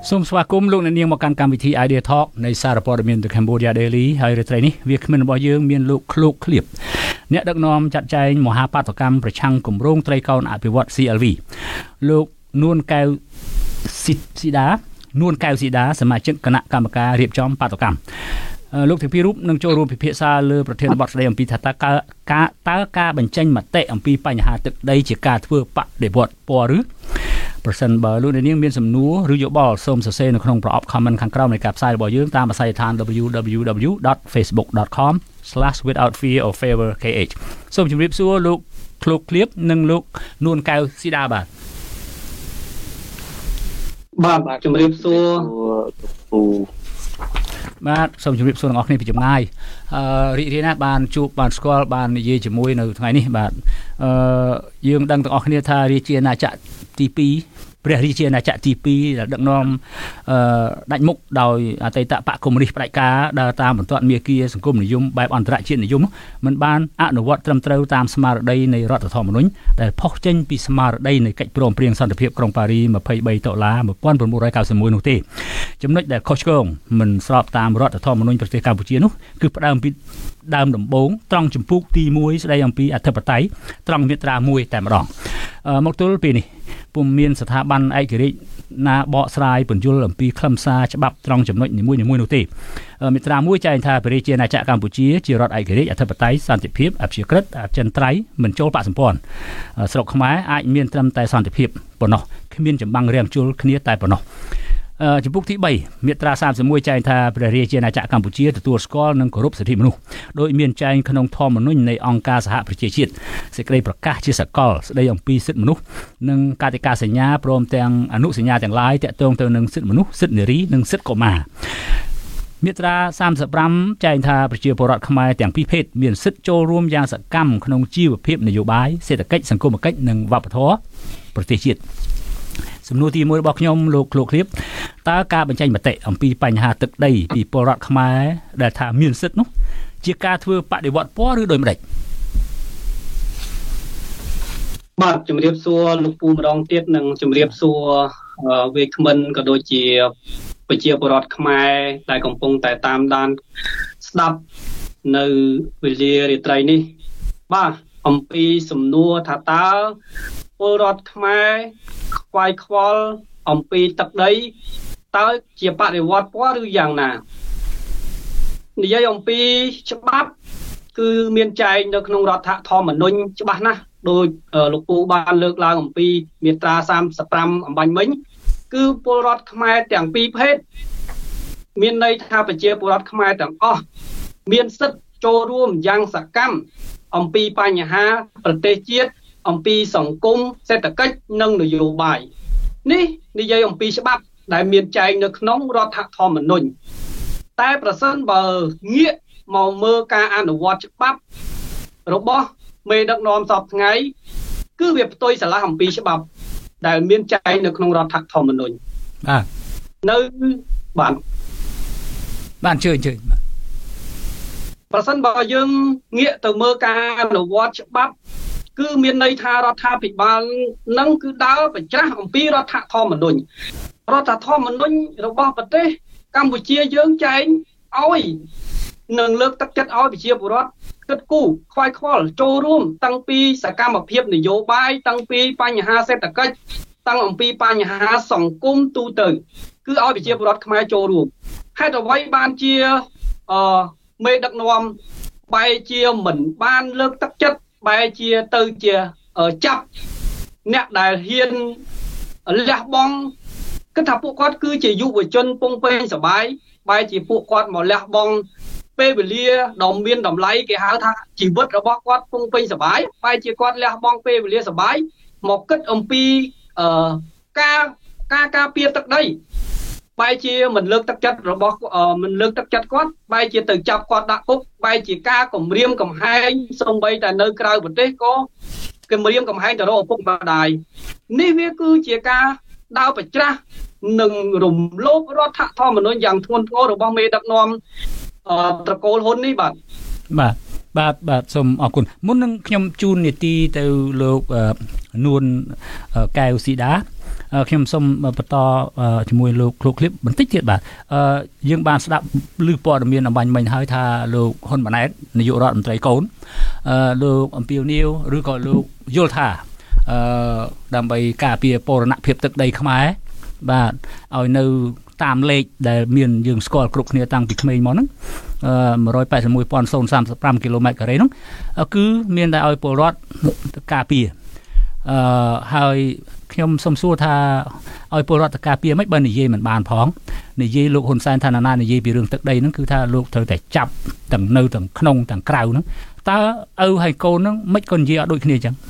សូមស្វាគមន៍លោកអ្នកនាងមកកាន់កម្មវិធី Idea Talk នៃសារព័ត៌មាន The Cambodia Daily ហើយរាត្រីនេះវាគ្មិនរបស់យើងមានលោកឃ្លោកឃ្លៀបអ្នកដឹកនាំចាត់ចែងមហាបាតុកម្មប្រឆាំងគម្រោងត្រីកោណអភិវឌ្ឍ CLV លោកនួនកែវស៊ីដាសមាជិកគណៈកម្មការរៀបចំបាតុកម្មលោកទាំងពីររូបនឹងចូលរួមពិភាក្សាលើប្រធានបទស្ដីអំពីថាតើការបញ្ចេញមតិអំពីបញ្ហាទឹកដីជាការធ្វើបដិវត្តពណ៌ឬប្រសិនបើលោកអ្នកនាងមានសំណួរឬយោបល់សូមសរសេរនៅក្នុងប្រអប់ comment ខាងក្រោមនៃការផ្សាយរបស់យើងតាមអាស័យដ្ឋាន www.facebook.com/withoutfearorfavourkh សូមជម្រាបសួរលោកឃ្លោកឃ្លៀបនិងលោកនួនកែវស៊ីដាបាទជម្រាបសួរបាទសូមជម្រាបសួរទាំងអស់គ្នាពីចម្ងាយរីករាយណាស់បានជួបបានស្គាល់បាននិយាយជាមួយនៅថ្ងៃនេះបាទយើងដឹងទាំងអស់គ្នាថារាជាណាចក្រទី2ព្រះរាជាណាចក្រទី2ដែលដឹកនាំដាច់មុខដោយអតីតបកកុម្មុយនីសផ្ដាច់ការដើរតាមបន្ទាត់មាគ៌ាសង្គមនិយមបែបអន្តរជាតិនិយមមិនបានអនុវត្តត្រឹមត្រូវតាមស្មារតីនៃរដ្ឋធម្មនុញ្ញដែលផុសចេញពីស្មារតីនៃកិច្ចព្រមព្រៀងសន្តិភាពក្រុងប៉ារី23តុលា1991នោះទេចំណុចដែលខុសឆ្គងមិនស្របតាមរដ្ឋធម្មនុញ្ញប្រទេសកម្ពុជានោះគឺផ្ដើមពីដើមដំបូងត្រង់ចម្ពោះទី1ស្ដីអំពីអធិបតេយ្យត្រង់មាត្រា1តែម្ដងមកទល់ពេលនេះពុំមានស្ថាប័នឯករាជ្យណាបកស្រាយពន្យល់អំពីខ្លឹមសារច្បាប់ត្រង់ចំណុចនីមួយៗនោះទេមាត្រា1ចែងថាព្រះរាជាណាចក្រកម្ពុជាជារដ្ឋឯករាជ្យអធិបតេយ្យសន្តិភាពអព្យាក្រឹតអចិន្ត្រៃយ៍មិនចូលបកសម្ព័ន្ធស្រុកខ្មែរអាចមានត្រឹមតែសន្តិភាពប៉ុណ្ណោះគ្មានចម្បាំងរាំងជុលគ្នាតែប៉ុណ្ណោះចំពុកទី3មាត្រា31ចែងថាព្រះរាជាណាចក្រកម្ពុជាទទួលស្គាល់និងគោរពសិទ្ធិមនុស្សដោយមានចែងក្នុងធម្មនុញ្ញនៃអង្គការសហប្រជាជាតិសេចក្តីប្រកាសជាសកលស្តីអំពីសិទ្ធិមនុស្សនិងកតិកាសញ្ញាព្រមទាំងអនុសញ្ញាទាំងឡាយទាក់ទងទៅនឹងសិទ្ធិមនុស្សសិទ្ធិនារីនិងសិទ្ធិកុមារមាត្រា35ចែងថាប្រជាពលរដ្ឋខ្មែរទាំងពីរភេទមានសិទ្ធិចូលរួមយ៉ាងសកម្មក្នុងជីវភាពនយោបាយសេដ្ឋកិច្ចសង្គមគិច្ចនិងវប្បធម៌ប្រទេសជាតិសំណួរទី1របស់ខ្ញុំលោកឃ្លោកឃ្លៀបតើការបញ្ចេញមតិអំពីបញ្ហាទឹកដីពីពលរដ្ឋខ្មែរដែលថាមានសិទ្ធិនោះជាការធ្វើបដិវត្តពណ៌ឬដូចម្ដេចបាទជំរាបសួរលោកពូម្ដងទៀតនិងជំរាបសួរវាគ្មិនក៏ដូចជាប្រជាពលរដ្ឋខ្មែរដែលកំពុងតែតាមដានស្ដាប់នៅវេលារាត្រីនេះបាទអំពីសំណួរថាតើពលរដ្ឋខ្មែរខ្វាយខ្វល់អំពីទឹកដីតើជាបដិវត្តពណ៌ឬយ៉ាងណានិយាយអំពីច្បាប់គឺមានចែងនៅក្នុងរដ្ឋធម្មនុញ្ញច្បាស់ណាស់ដោយលោកពូបានលើកឡើងអំពីមាត្រា35អំបញ្ញមិញគឺពលរដ្ឋខ្មែរទាំងពីរភេទមានន័យថាប្រជាពលរដ្ឋខ្មែរទាំងអស់មានសិទ្ធិចូលរួមយ៉ាងសកម្មអំពីបញ្ហាប្រទេសជាតិអំពីសង្គមសេដ្ឋកិច្ចនិងនយោបាយនេះនិយាយអំពីច្បាប់ដែលមានចែងនៅក្នុងរដ្ឋធម្មនុញ្ញតែប្រសិនបើងាកមកមើលការអនុវត្តច្បាប់របស់មេដឹកនាំសពថ្ងៃគឺវាផ្ទុយស្រឡះអំពីច្បាប់ដែលមានចែងនៅក្នុងរដ្ឋធម្មនុញ្ញបាទនៅបានជឿប្រសិនបើយើងងាកទៅមើលការអនុវត្តច្បាប់គឺមានន័យថារដ្ឋាភិបាលនឹងគឺដើរបញ្ច្រាស់អំពីរដ្ឋធម្មនុញ្ញរបស់ប្រទេសកម្ពុជាយើងចែងឲ្យនឹងលើកទឹកចិត្តឲ្យប្រជាពលរដ្ឋគិតគូរខ្វាយខ្វល់ចូលរួមតាំងពីសកម្មភាពនយោបាយតាំងពីបញ្ហាសេដ្ឋកិច្ចតាំងអំពីបញ្ហាសង្គមទូទៅគឺឲ្យប្រជាពលរដ្ឋខ្មែរចូលរួមហេតុអ្វីបានជាមេដឹកនាំបែរជាមិនបានលើកទឹកចិត្តបែរជាទៅជាចាប់អ្នកដែលហ៊ានលះបង់គិតថាពួកគាត់គឺជាយុវជនពងពេញសបាយបែរជាពួកគាត់មកលះបង់ពេលវេលាដ៏មានតម្លៃគេហៅថាជីវិតរបស់គាត់ពងពេញសបាយបែរជាគាត់លះបង់ពេលវេលាសបាយមកគិតអំពីការពារទឹកដីបែរជាមិនលើកទឹកចិត្តគាត់បែរជាទៅចាប់គាត់ដាក់គុកបែរជាការគំរាមកំហែងសូម្បីតែនៅក្រៅប្រទេសក៏គំរាមកំហែងទៅរកឪពុកម្ដាយនេះវាគឺជាការដើរប្រច្រាស់និងរំលោភរដ្ឋធម្មនុញ្ញយ៉ាងធ្ងន់ធ្ងររបស់មេដឹកនាំត្រកូលហ៊ុននេះបាទសូមអរគុណមុននឹងខ្ញុំជូននីតិទៅលោកនួនកែវស៊ីដាខ្ញុំសូមបន្តជាមួយលោកគ្រូឃ្លីបបន្តិចទៀតបាទយើងបានស្ដាប់ឮព័ត៌មានអំបញ្ញមិញហើយថាលោកហ៊ុនម៉ាណែតនាយករដ្ឋមន្ត្រីកូនលោកអំពីវនីវឬក៏លោកយល់ថាដើម្បីការពារបរណភាពទឹកដីខ្មែរបាទឲ្យនៅតាមលេខដែលមានយើងស្គាល់គ្រប់គ្នាតាំងពីក្មេងមកហ្នឹង181,035 គីឡូម៉ែត្រការ៉េហ្នឹងគឺមានតែឲ្យពលរដ្ឋការពារហើយខ្ញុំសូមសួរថាឲ្យពលរដ្ឋការពារមិនបើនិយាយមិនបានផងនិយាយលោកហ៊ុនសែនថាណានិយាយពីរឿងទឹកដីហ្នឹងគឺថាលោកត្រូវតែចាប់ទាំងនៅទាំងក្នុងទាំងក្រៅហ្នឹងតើឪហើយកូនហ្នឹងមិនក៏និយាយអត់ដូចគ្នាអញ្ចឹង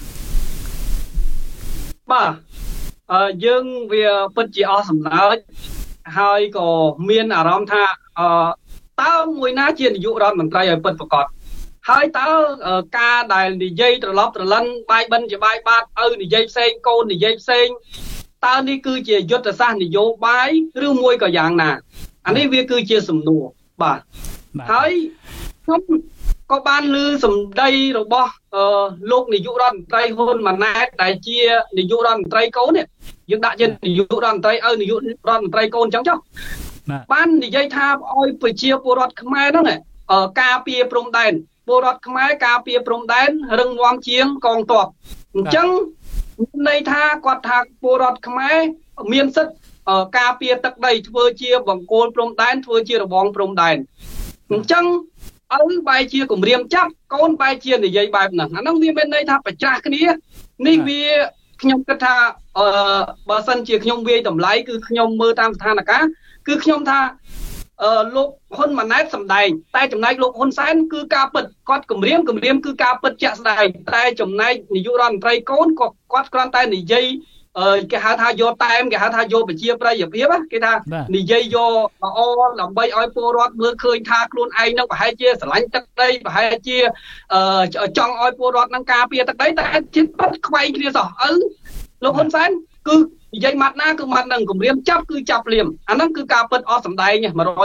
បាទយើងវាពិតជាអស់សំណើចហើយក៏មានអារម្មណ៍ថាតើមួយណាជានាយករដ្ឋមន្ត្រីឲ្យពិតប្រាកដហើយតើការដែលនិយាយត្រឡប់ត្រឡិនបាយបិណ្ឌជាបាយបាតឪនិយាយផ្សេងកូននិយាយផ្សេងតើនេះគឺជាយុទ្ធសាស្ត្រនយោបាយឬមួយក៏យ៉ាងណាអានេះវាគឺជាសំណួរបាទហើយខ្ញុំក៏បានឮសម្ដីរបស់លោកនាយករដ្ឋមន្ត្រីហ៊ុនម៉ាណែតដែលជានាយករដ្ឋមន្ត្រីកូននេះយើងដាក់ជានាយករដ្ឋមន្ត្រីឪនាយករដ្ឋមន្ត្រីកូនអញ្ចឹងចុះបាននិយាយថាឲ្យប្រជាពលរដ្ឋខ្មែរហ្នឹងការពារព្រំដែនពលរដ្ឋខ្មែរការពារព្រំដែនរឹងមាំជាងកងទ័ពអញ្ចឹងន័យថាគាត់ថាពលរដ្ឋខ្មែរមានសិទ្ធិការពារទឹកដីធ្វើជាបង្គោលព្រំដែនធ្វើជារបងព្រំដែនអញ្ចឹងឪបែរជាគម្រាមចាប់កូនបែរជានិយាយបែបហ្នឹងអាហ្នឹងវាមានន័យថាប្រច្រាស់គ្នានេះវាខ្ញុំគិតថាបើសិនជាខ្ញុំវាយតម្លៃគឺខ្ញុំមើលតាមស្ថានភាពគឺខ្ញុំថាលោកហ៊ុនម៉ាណែតសម្ដែងតែចំណែកលោកហ៊ុនសែនគឺការពិតគាត់គម្រាមគឺការពិតជាក់ស្ដែងតែចំណែកនាយករដ្ឋមន្ត្រីកូនក៏គាត់គ្រាន់តែនិយាយគេហៅថាយកតែមគេហៅថាយកប្រជាប្រិយភាពគេថានិយាយយកល្អដើម្បីឲ្យពលរដ្ឋមើលឃើញថាខ្លួនឯងនឹងប្រហែលជាស្រឡាញ់ទឹកដីប្រហែលជាចង់ឲ្យពលរដ្ឋនឹងការពារទឹកដីតែជាពិតខ្វែងគ្នាសោះលោកហ៊ុនសែនគឺនិយាយម៉ាត់ណាគឺម៉ាត់នឹងគម្រាមចាប់គឺចាប់ភ្លាមអាហ្នឹងគឺការពិតអស់សម្ដែង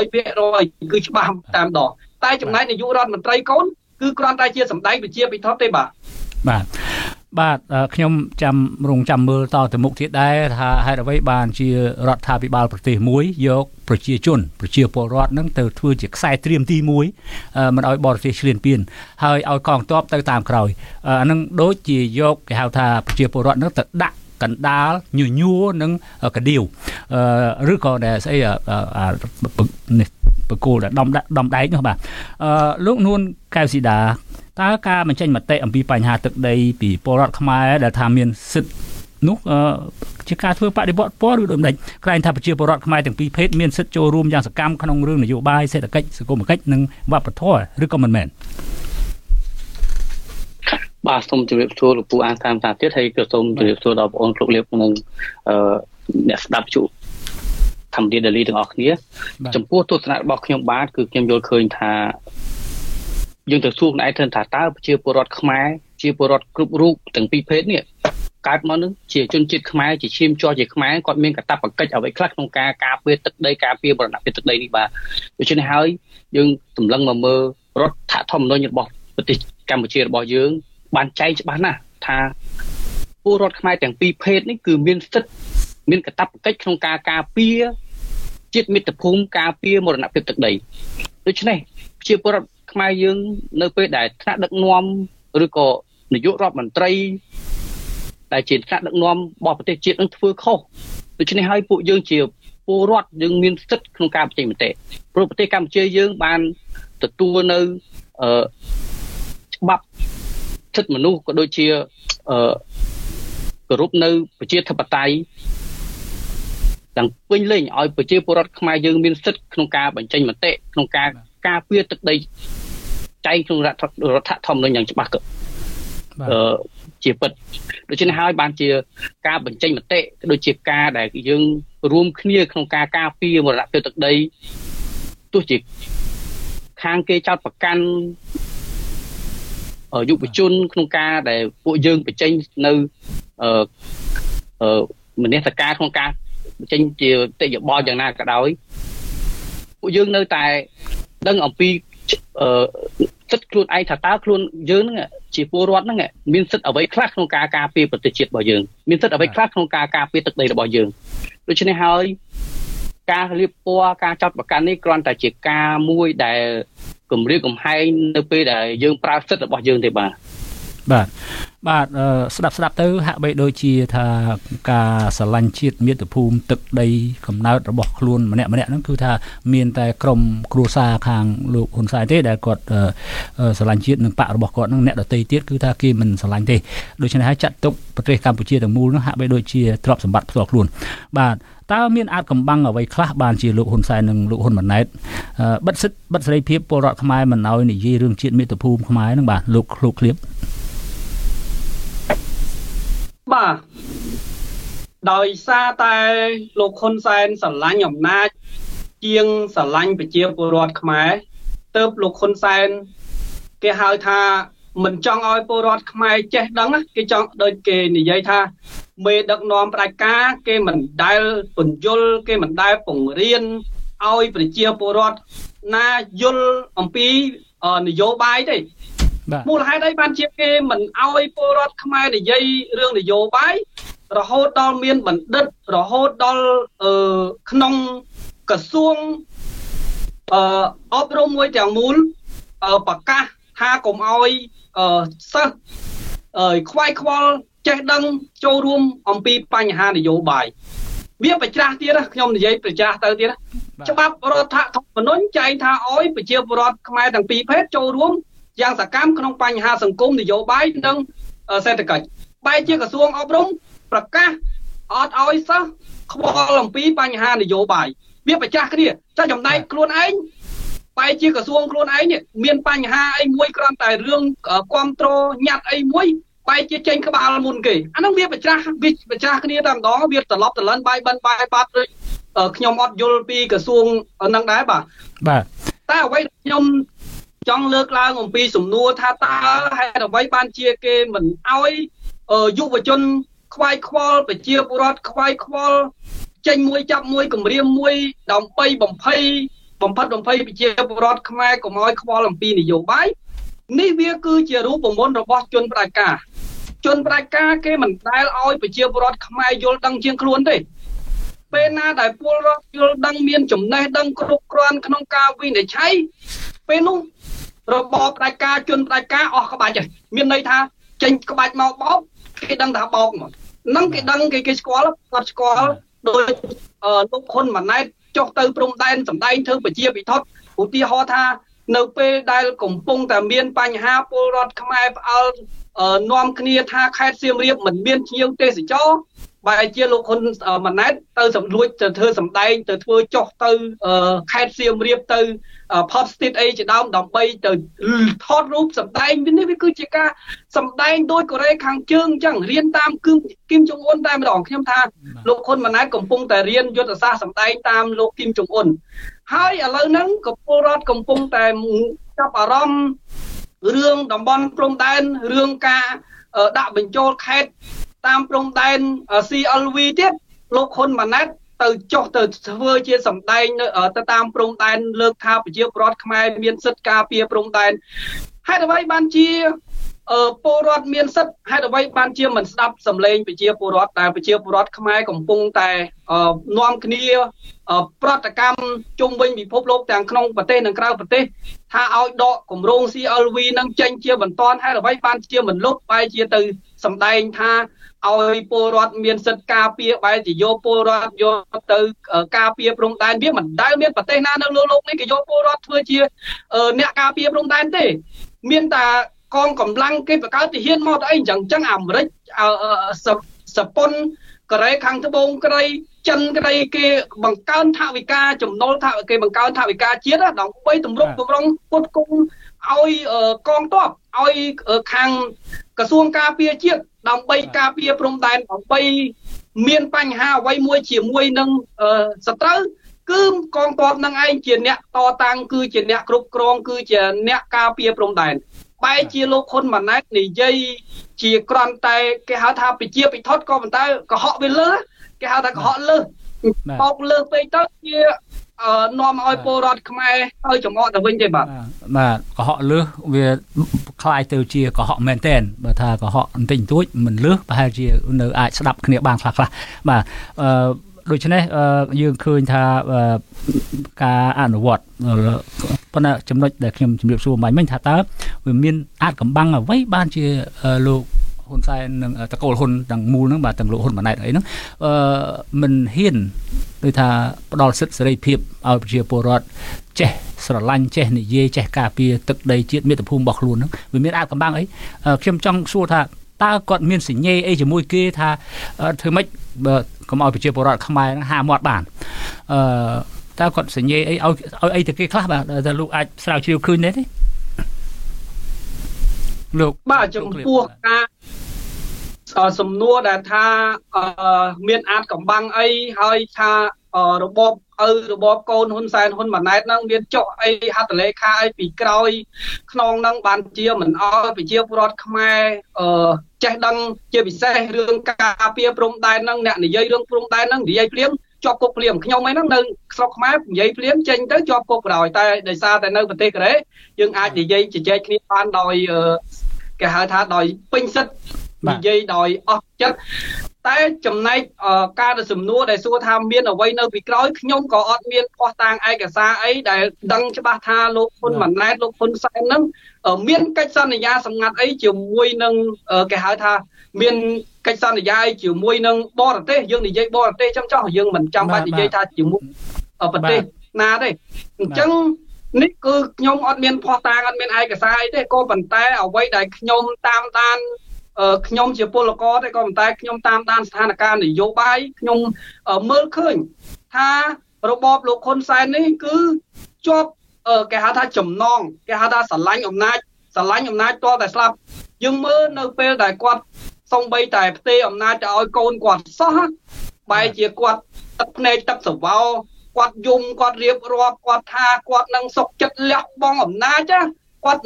100% គឺច្បាស់តាមដងតែចំណែកនាយករដ្ឋមន្ត្រីកូនគឺគ្រាន់តែជាសម្ដែងវិជាពិធទេបាទខ្ញុំចាំមើលតទៅមុខទៀតដែរថាហេតុអ្វីបានជារដ្ឋាភិបាលប្រទេសមួយយកប្រជាពលរដ្ឋនឹងទៅធ្វើជាខ្សែត្រៀមទី1មិនឲ្យបរទេសឈ្លានពានហើយឲ្យកងទ័ពទៅតាមក្រោយអានឹងដូចជាយកគេហៅថាប្រជាពលរដ្ឋនឹងទៅដាក់កណ្ដាលញញួរនិងកដៀវឬក៏ដែលស្អីបកគោលដែលដំដែកនោះបាទលោកនួនកៅស៊ីដាតើការបញ្ចេញមតិអំពីបញ្ហាទឹកដីពីពលរដ្ឋខ្មែរដែលថាមានសិទ្ធិនោះជាការធ្វើបដិវត្តពណ៌ឬដូចមិនក្រែងថាប្រជាពលរដ្ឋខ្មែរទាំងពីរភេទមានសិទ្ធិចូលរួមយ៉ាងសកម្មក្នុងរឿងនយោបាយសេដ្ឋកិច្ចសង្គមគិច្ចនិងវប្បធម៌ឬក៏មិនមែនបាទសូមជម្រាបសួរលោកពូអានតាមតាទៀតហើយក៏សូមជម្រាបសួរដល់បងប្អូនគ្រប់លៀបនិងអ្នកស្ដាប់ជួបធម្មតាដេលីទាំងអស់គ្នាចំពោះទស្សនៈរបស់ខ្ញុំបាទគឺខ្ញុំយល់ឃើញថាយើងទៅសួរខ្លួនឯងថាតើប្រជាពលរដ្ឋខ្មែរជាពលរដ្ឋគ្រប់រូបទាំងពីរភេទនេះកើតមកនឹងជាជនជាតិខ្មែរជាឈាមជ័រជាខ្មែរគាត់មានកាតព្វកិច្ចអ្វីខ្លះក្នុងការការពារទឹកដីការពារបរណភាពទឹកដីនេះបាទដូច្នេះហើយយើងសម្លឹងមកមើលរដ្ឋធម្មនុញ្ញរបស់ប្រទេសកម្ពុជារបស់យើងបានចែងច្បាស់ណាស់ថាពលរដ្ឋខ្មែរទាំងពីរភេទនេះគឺមានសិទ្ធិមានកាតព្វកិច្ចក្នុងការការពារជាតិមាតុភូមិការពារមរណភាពទឹកដីដូច្នេះប្រជាពលរដ្ឋខ្មែរយើងនៅពេលដែលថ្នាក់ដឹកនាំឬក៏នាយករដ្ឋមន្ត្រីដែលជាថ្នាក់ដឹកនាំរបស់ប្រទេសជាតិនឹងធ្វើខុសដូច្នេះហើយពួកយើងជាពលរដ្ឋយើងមានសិទ្ធិក្នុងការបញ្ចេញមតិព្រោះប្រទេសកម្ពុជាយើងបានទទួលនៅច្បាប់សិទ្ធិមនុស្សក៏ដូចជាគោរពនៅប្រជាធិបតេយ្យទាំងពេញលេញឲ្យប្រជាពលរដ្ឋខ្មែរយើងមានសិទ្ធិក្នុងការបញ្ចេញមតិក្នុងការការពារទឹកដីចែងក្នុងរដ្ឋធម្មនុញ្ញយ៉ាងច្បាស់ជាពិតដូច្នេះហើយបានជាការបញ្ចេញមតិដូចជាការដែលយើងរួមគ្នាក្នុងការការពារមរណភាពទឹកដីទោះជាខាងគេចោទប្រកាន់យុវជនក្នុងការដែលពួកយើងបញ្ចេញនៅមនសិការក្នុងការបញ្ចេញជាមតិយោបល់យ៉ាងណាក៏ដោយពួកយើងនៅតែដឹងអំពីសិទ្ធិខ្លួនឯងថាតើខ្លួនយើងហ្នឹងជាពលរដ្ឋហ្នឹងមានសិទ្ធិអ្វីខ្លះក្នុងការការពារប្រទេសជាតិរបស់យើងមានសិទ្ធិអ្វីខ្លះក្នុងការការពារទឹកដីរបស់យើងដូច្នេះហើយការលៀបពណ៌ការចាប់ប្រកាន់នេះគ្រាន់តែជាការមួយដែលគម្រាមកំហែងនៅពេលដែលយើងប្រើសិទ្ធិរបស់យើងទេបាទស្ដាប់ទៅហាក់បីដូចជាថាការស្រឡាញ់ជាតិមាតុភូមិទឹកដីកំណើតរបស់ខ្លួនម្នាក់ហ្នឹងគឺថាមានតែក្រុមគ្រួសារខាងលោកហ៊ុនសែនទេដែលគាត់ស្រឡាញ់ជាតិនិងបករបស់គាត់ហ្នឹងអ្នកដទៃទៀតគឺថាគេមិនស្រឡាញ់ទេដូច្នេះហើយចាត់ទុកប្រទេសកម្ពុជាទាំងមូលហ្នឹងហាក់បីដូចជាទ្រព្យសម្បត្តិផ្ទាល់ខ្លួនបាទតើមានអាចកំបាំងអ្វីខ្លះបានជាលោកហ៊ុនសែននិងលោកហ៊ុនម៉ាណែតបិទសេរីភាពពលរដ្ឋខ្មែរមិនឲ្យនិយាយរឿងជាតិមាតុភូមិខ្មែរហ្នឹងបាទលោកឃ្លៀបបាទដោយសារតែលោកហ៊ុនសែនស្រឡាញ់អំណាចជាងស្រឡាញ់ប្រជាពលរដ្ឋខ្មែរទើបលោកហ៊ុនសែនគេហៅថាមិនចង់ឲ្យពលរដ្ឋខ្មែរចេះដឹងគេចង់ដូចគេនិយាយថាមេដឹកនាំផ្ដាច់ការគេមិនដែលពន្យល់គេមិនដែលបង្រៀនឲ្យប្រជាពលរដ្ឋណាយល់អំពីនយោបាយទេមូលហេតុអីបានជាគេមិនឲ្យពលរដ្ឋខ្មែរនិយាយរឿងនយោបាយរហូតដល់មានបណ្ឌិតរហូតដល់ក្នុងក្រសួងអប់រំមួយទាំងមូលប្រកាសថាកុំឲ្យសិស្សខ្វាយខ្វល់ចេះដឹងចូលរួមអំពីបញ្ហានយោបាយវាប្រច្រាស់ទៀតខ្ញុំនិយាយប្រច្រាស់ទៅទៀតច្បាប់រដ្ឋធម្មនុញ្ញចែងថាឲ្យប្រជាពលរដ្ឋខ្មែរទាំងពីរភេទចូលរួមយ៉ាងសកម្មក្នុងបញ្ហាសង្គមនយោបាយនិងសេដ្ឋកិច្ចបែរជាក្រសួងអប់រំប្រកាសអត់ឲ្យសិស្សខ្វល់អំពីបញ្ហានយោបាយវាប្រច្រាស់គ្នាចុះចំណែកខ្លួនឯងបែរជាក្រសួងខ្លួនឯងមានបញ្ហាអីមួយគ្រាន់តែរឿងគ្រប់គ្រងញ៉ាត់អីមួយបែរជាចេញក្បាលមុនគេអាហ្នឹងវាប្រច្រាស់គ្នាតែម្ដងវាត្រឡប់ត្រឡិនបាយបិណ្ឌបាយបាត់ដូចខ្ញុំអត់យល់ពីក្រសួងហ្នឹងដែរបាទតែអ្វីខ្ញុំចង់លើកឡើងអំពីសំណួរថាតើហេតុអ្វីបានជាគេមិនអោយយុវជនខ្វាយខ្វល់ប្រជាពលរដ្ឋខ្វាយខ្វល់ចេញមួយចាប់មួយគម្រាមមួយដើម្បីបំផិតប្រជាពលរដ្ឋខ្មែរកុំឲ្យខ្វល់អំពីនយោបាយនេះវាគឺជារូបមន្តរបស់ជនផ្ដាច់ការគេមិនដែលឲ្យប្រជាពលរដ្ឋខ្មែរយល់ដឹងជាងខ្លួនទេពេលណាដែលពលរដ្ឋយល់ដឹងមានចំណេះដឹងគ្រប់គ្រាន់ក្នុងការវិនិច្ឆ័យពេលនោះរបបផ្ដាច់ការជនផ្ដាច់ការអស់ក្បាច់ហើយមានន័យថាចេញក្បាច់មកបោកគេដឹងថាបោកមកហ្នឹងគេដឹងគេស្គាល់គាត់ស្គាល់ដោយលោកហ៊ុនម៉ាណែតចុះទៅព្រំដែនសម្ដែងធ្វើប្រជាពិធឧទាហរណ៍ថានៅពេលដែលកំពុងតែមានបញ្ហាពលរដ្ឋខ្មែរផ្អើលនាំគ្នាថាខេត្តសៀមរាបមិនមានភ្ញៀវទេសចរបែរជាលោកហ៊ុនម៉ាណែតទៅសម្លួចទៅធ្វើសម្ដែងទៅធ្វើចុះទៅខេត្តសៀមរាបទៅផតស្ទីតអីជាដើមដើម្បីទៅថតរូបសម្ដែងនេះវាគឺជាការសម្ដែងដោយកូរ៉េខាងជើងអញ្ចឹងរៀនតាមគីមចុងអ៊ុនតែម្ដងខ្ញុំថាលោកហ៊ុនម៉ាណែតកំពុងតែរៀនយុទ្ធសាស្ត្រសម្ដែងតាមលោកគីមចុងអ៊ុនហើយឥឡូវហ្នឹងក៏ពលរដ្ឋកំពុងតែចាប់អារម្មណ៍រឿងតំបន់ព្រំដែនរឿងការដាក់បញ្ចូលខេត្តតាមព្រំដែន CLV ទៀតលោកហ៊ុនម៉ាណែតទៅចុះទៅធ្វើជាសម្ដែងទៅតាមព្រំដែនលើកថាប្រជាពលរដ្ឋខ្មែរមានសិទ្ធិការពារព្រំដែនហេតុអ្វីបានជាពលរដ្ឋមានសិទ្ធិហេតុអ្វីបានជាមិនស្ដាប់សម្លេងប្រជាពលរដ្ឋតែប្រជាពលរដ្ឋខ្មែរកំពុងតែនាំគ្នាប្រតិកម្មជុំវិញពិភពលោកទាំងក្នុងប្រទេសនិងក្រៅប្រទេសថាឲ្យដកគម្រោង CLV នឹងចេញជាបន្ទាន់ហេតុអ្វីបានជាមិនលុបបែរជាទៅសម្ដែងថាឲ្យពលរដ្ឋមានសិទ្ធិការពារបែរជាយកពលរដ្ឋយកទៅការពារព្រំដែនវាមិនដែលមានប្រទេសណានៅលើโลกនេះគេយកពលរដ្ឋធ្វើជាអ្នកការពារព្រំដែនទេមានតែកងកម្លាំងគេបង្កើតទាហានមកទៅអីអញ្ចឹងអាមេរិកសប៉ុនកូរ៉េខាងត្បូងក្រីចិនក្រីគេបង្កើនថវិកាចំណូលគេបង្កើនថវិកាជាតិដើម្បីតម្រុងពុតគង់ឲ្យកងទ័ពឲ្យខាងក្រសួងការពារជាតិដើម្បីការពារព្រំដែនដើម្បីមានបញ្ហាអ្វីមួយជាមួយនឹងសត្រូវគឺកងទ័ពនឹងឯងជាអ្នកតតាំងគឺជាអ្នកគ្រប់គ្រងគឺជាអ្នកការពារព្រំដែនបែរជាលោកហ៊ុនម៉ាណែតនិយាយជាគ្រាន់តែគេហៅថាប្រជាពិធក៏ប៉ុន្តែកុហកវាលើគេហៅថាកុហកលើបោកលើពេកទៅជានាំឲ្យពលរដ្ឋខ្មែរឲ្យចំអកទៅវិញទេបាទកុហកលឺវាคล้ายទៅជាកុហកមែនតែនបើថាកុហកបន្តិចបន្តួចមិនលឺប្រហែលជានៅអាចស្ដាប់គ្នាបានខ្លះៗបាទដូច្នេះយើងឃើញថាការអនុវត្តប៉ុន្តែចំណុចដែលខ្ញុំជម្រាបសួរមិញថាតើវាមានអាចកំបាំងអ្វីបានជាលោកហ៊ុនសែននិងតកូលហ៊ុនទាំងមូលហ្នឹងបាទទាំងលោកហ៊ុនម៉ាណែតអីហ្នឹងមិនហ៊ានដូចថាផ្ដល់សិទ្ធិសេរីភាពឲ្យប្រជាពលរដ្ឋចេះស្រឡាញ់ចេះនិយាយចេះការពារទឹកដីជាតិមាតុភូមិរបស់ខ្លួនហ្នឹងវាមានអាចកំបាំងអីខ្ញុំចង់សួរថាតើគាត់មានសញ្ញេអីជាមួយគេថាធ្វើម៉េចបើកុំឲ្យប្រជាពលរដ្ឋខ្មែរហ្នឹងហាមាត់បានតើគាត់សញ្ញេអីឲ្យអីទៅគេខ្លះបាទតើលោកអាចស្រាវជ្រាវឃើញទេលោកបាទចំពោះការសំណួរដែលថាមានអាចកំបាំងអីហើយថារបបកូនហ៊ុនសែនហ៊ុនម៉ាណែតហ្នឹងមានចុះអីហត្ថលេខាអីពីក្រោយខ្នងហ្នឹងបានជាមិនអោយប្រជាពលរដ្ឋខ្មែរចេះដឹងជាពិសេសរឿងការពារព្រំដែនហ្នឹងអ្នកនិយាយរឿងព្រំដែនហ្នឹងនិយាយភ្លាមជាប់គុកភ្លាមខ្ញុំអីហ្នឹងនៅស្រុកខ្មែរនិយាយភ្លាមចេញទៅជាប់គុកក្រោយតែដោយសារតែនៅប្រទេសកូរ៉េយើងអាចនិយាយជជែកគ្នាបានដោយគេហៅថាដោយពេញសិទ្ធិនិយាយដោយអស់ចិត្តតែចំណែកការទៅសំណួរដែលសួរថាមានអ្វីនៅពីក្រោយខ្ញុំក៏អត់មានភស្តុតាងឯកសារអីដែលដឹងច្បាស់ថាលោកហ៊ុនម៉ាណែតលោកហ៊ុនសែនហ្នឹងមានកិច្ចសន្យាសម្ងាត់អីជាមួយនឹងគេហៅថាមានកិច្ចសន្យាអីជាមួយនឹងបរទេសយើងនិយាយបរទេសចឹងចោះយើងមិនចាំបាច់និយាយថាជាមួយប្រទេសណាទេអញ្ចឹងនេះគឺខ្ញុំអត់មានភស្តុតាងអត់មានឯកសារអីទេក៏ប៉ុន្តែអ្វីដែលខ្ញុំតាមដានខ្ញុំជាពលករទេក៏ប៉ុន្តែខ្ញុំតាមដានស្ថានភាពនយោបាយខ្ញុំមើលឃើញថារបបលោកហ៊ុនសែននេះគឺជាប់គេហៅថាចំណងគេហៅថាស្រឡាញ់អំណាចតតែស្លាប់យើងមើលនៅពេលដែលគាត់សំបីតែផ្ទេរអំណាចទៅឲ្យកូនគាត់សោះបែរជាគាត់ទឹកភ្នែកទឹកសវោគាត់យំគាត់រៀបរាប់គាត់ថាគាត់នឹងសុខចិត្តលះបង់អំណាចគាត់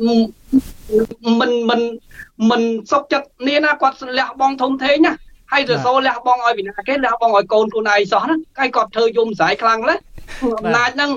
មិនសុខចិត្តនេះណាគាត់លះបង់ធំធេងណាហើយទៅសូលះបង់ឲ្យវិណាគេលះបង់ឲ្យកូនខ្លួនឯងសោះណាហើយគាត់ធ្វើយំស្រែកខ្លាំងណាស់អំណាចហ្នឹង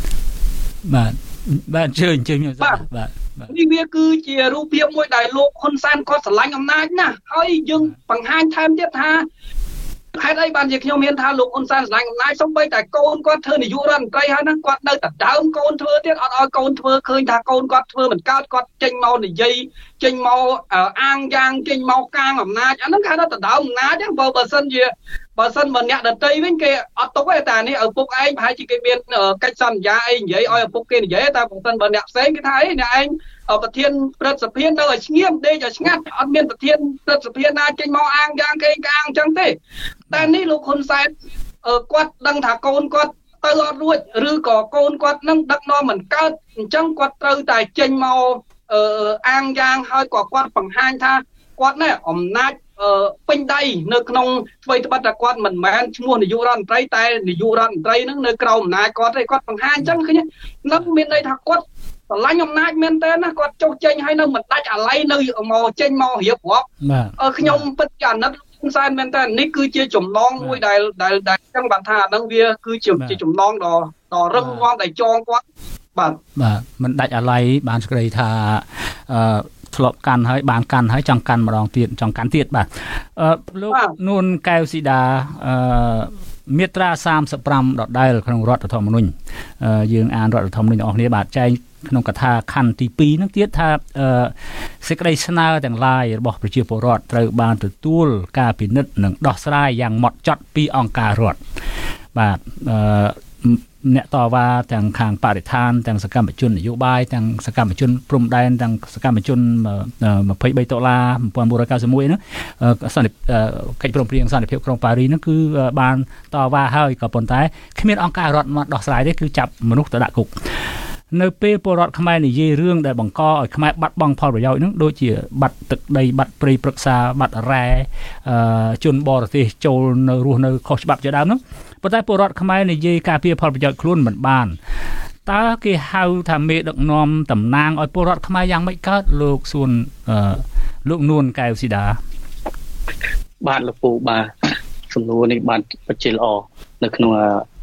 បាទជឿខ្ញុំបាទនេះវាគឺជារូបភាពមួយដែលលោកហ៊ុនសែនគាត់ស្រឡាញ់អំណាចណាស់ហើយយើងបង្ហាញថែមទៀតថាហេតុអីបានជាខ្ញុំមានថាលោកហ៊ុនសែនស្រឡាញ់អំណាចសូម្បីតែកូនគាត់ធ្វើនាយករដ្ឋមន្ត្រីហើយហ្នឹងគាត់នៅតែដើមកូនធ្វើទៀតអត់ឲ្យកូនធ្វើឃើញថាកូនគាត់ធ្វើមិនកើតគាត់ចេញមកនិយាយចេញមកអាងយ៉ាងចេញមកកាងអំណាចអាហ្នឹងគេថាទៅដើមអំណាចហ្នឹងបើសិនបើអ្នកដតីវិញគេអត់ទុកទេតែនេះឪពុកឯងប្រហែលជាគេមានកិច្ចសន្យាអីនិយាយឲ្យឪពុកគេនិយាយតែបើសិនបើអ្នកផ្សេងគេថាអីអ្នកឯងប្រធានព្រឹទ្ធសភានៅឲ្យស្ងៀមដេកឲ្យស្ងាត់អត់មានប្រធានព្រឹទ្ធសភាណាចេញមកអាងយ៉ាងគេកាងអញ្ចឹងទេតែនេះលោកហ៊ុនសែនគាត់ដឹងថាកូនគាត់ទៅអត់រួចឬក៏កូនគាត់នឹងដឹកនាំមិនកើតអញ្ចឹងគាត់ត្រូវតែចេញមកអាងយ៉ាងហើយក៏គាត់បង្ហាញថាគាត់នេះអំណាចពេញដៃនៅក្នុងអ្វីត្បិតតែគាត់មិនមែនឈ្មោះនាយករដ្ឋមន្ត្រីតែនាយករដ្ឋមន្ត្រីនឹងនៅក្រោមអំណាចគាត់ទេគាត់បង្ហាញអញ្ចឹងឃើញនឹងមានន័យថាគាត់ស្រឡាញ់អំណាចមែនតើណាគាត់ចុះចេញហើយនៅមិនដាច់អាឡ័យនៅមកចេញមករៀបរាប់ខ្ញុំពិតជាអាណិតហ៊ុនសែនមែនតើនេះគឺជាចំណងមួយដែលចឹងបានថាអានឹងវាគឺជាចំណងដ៏រឹងមាំដែលចងគាត់បាទមិនដាច់អាឡ័យបានស្ដីថាធ្លាប់កាន់ហើយបានកាន់ហើយចង់កាន់ម្ដងទៀតចង់កាន់ទៀតបាទលោកនួនកែវស៊ីដាមាត្រា35ដដែលក្នុងរដ្ឋធម្មនុញ្ញយើងអានរដ្ឋធម្មនុញ្ញរបស់គ្នាបាទចែងក្នុងកថាខណ្ឌទី2ហ្នឹងទៀតថាសេចក្តីស្នើទាំងឡាយរបស់ប្រជាពលរដ្ឋត្រូវបានទទួលការពិនិត្យនិងដោះស្រាយយ៉ាងហ្មត់ចត់ពីអង្គការរដ្ឋបាទអ្នកតវ៉ាទាំងខាងបរិស្ថានទាំងសកម្មជននយោបាយទាំងសកម្មជនព្រំដែនទាំងសកម្មជន23ដុល្លារ1991ហ្នឹងសន្តិកិច្ចព្រមព្រៀងសន្តិភាពក្រុងប៉ារីសហ្នឹងគឺបានតវ៉ាហើយក៏ប៉ុន្តែគ្មានអង្គការរដ្ឋមកដោះស្រាយទេគឺចាប់មនុស្សទៅដាក់គុកនៅពេលពលរដ្ឋខ្មែរនិយាយរឿងដែលបង្កឲ្យខ្មែរបាត់បង់ផលប្រយោជន៍ហ្នឹងដូចជាបាត់ទឹកដីបាត់ព្រៃព្រឹក្សាបាត់រ៉ែជនបរទេសចូលនៅរស់នៅខុសច្បាប់ជាដើមហ្នឹងប៉ុន្តែពលរដ្ឋខ្មែរនិយាយការពារផលប្រយោជន៍ខ្លួនមិនបានតើគេហៅថាមេដឹកនាំតំណាងឲ្យពលរដ្ឋខ្មែរយ៉ាងម៉េចកើតលោកសួនលោកនួនកែវស៊ីដាបាទលោកពូបាទសំណួរនេះបានពិតជាល្អនៅក្នុង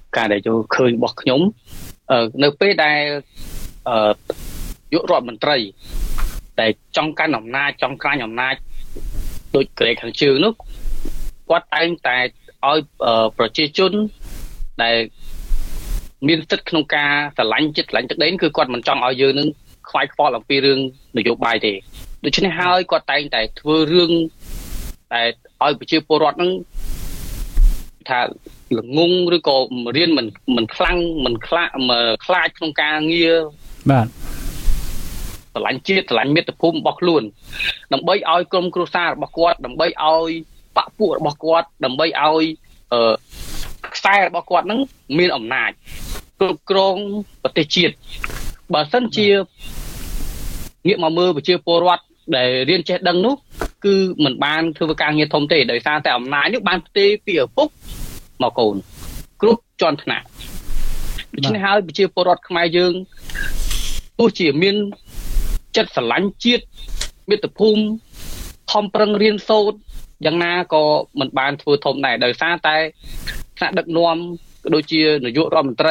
ការដែលចូលឃើញរបស់ខ្ញុំនៅពេលដែលយុរដ្ឋមន្ត្រីដែលចង់កាន់អំណាចចង់ក្រាញអំណាចដូចក្រេខាងជើងនោះគាត់តែងតែឲ្យប្រជាជនដែលមានសិទ្ធិក្នុងការស្រឡាញ់ចិត្តស្រឡាញ់ទឹកដីគឺគាត់មិនចង់ឲ្យយើងនឹងខ្វាយខ្វល់អំពីរឿងនយោបាយទេដូច្នេះហើយគាត់តែងតែធ្វើរឿងតែឲ្យប្រជាពលរដ្ឋនឹងថាល្ងងឬក៏រៀនមិនខ្លាំងមិនខ្លាចក្នុងការងារបាទស្រឡាញ់ជាតិស្រឡាញ់មាតុភូមិរបស់ខ្លួនដើម្បីឲ្យក្រុមគ្រួសាររបស់គាត់ដើម្បីឲ្យបកពួករបស់គាត់ដើម្បីឲ្យខ្សែរបស់គាត់នឹងមានអំណាចគ្រប់គ្រងប្រទេសជាតិបើសិនជាងាកមកមើលប្រជាពលរដ្ឋដែលរៀនចេះដឹងនោះគឺមិនបានធ្វើការងារធំទេដោយសារតែអំណាចនេះបានផ្ទេរពីឪពុកមកកូនគ្រប់ជាន់ថ្នាក់ដូច្នេះហើយប្រជាពលរដ្ឋខ្មែរយើងទោះជាមានចិត្តស្រឡាញ់ជាតិមាតុភូមិខំប្រឹងរៀនសូត្រយ៉ាងណាក៏មិនបានធ្វើធំដែរដោយសារតែថ្នាក់ដឹកនាំក៏ដូចជានាយករដ្ឋមន្ត្រី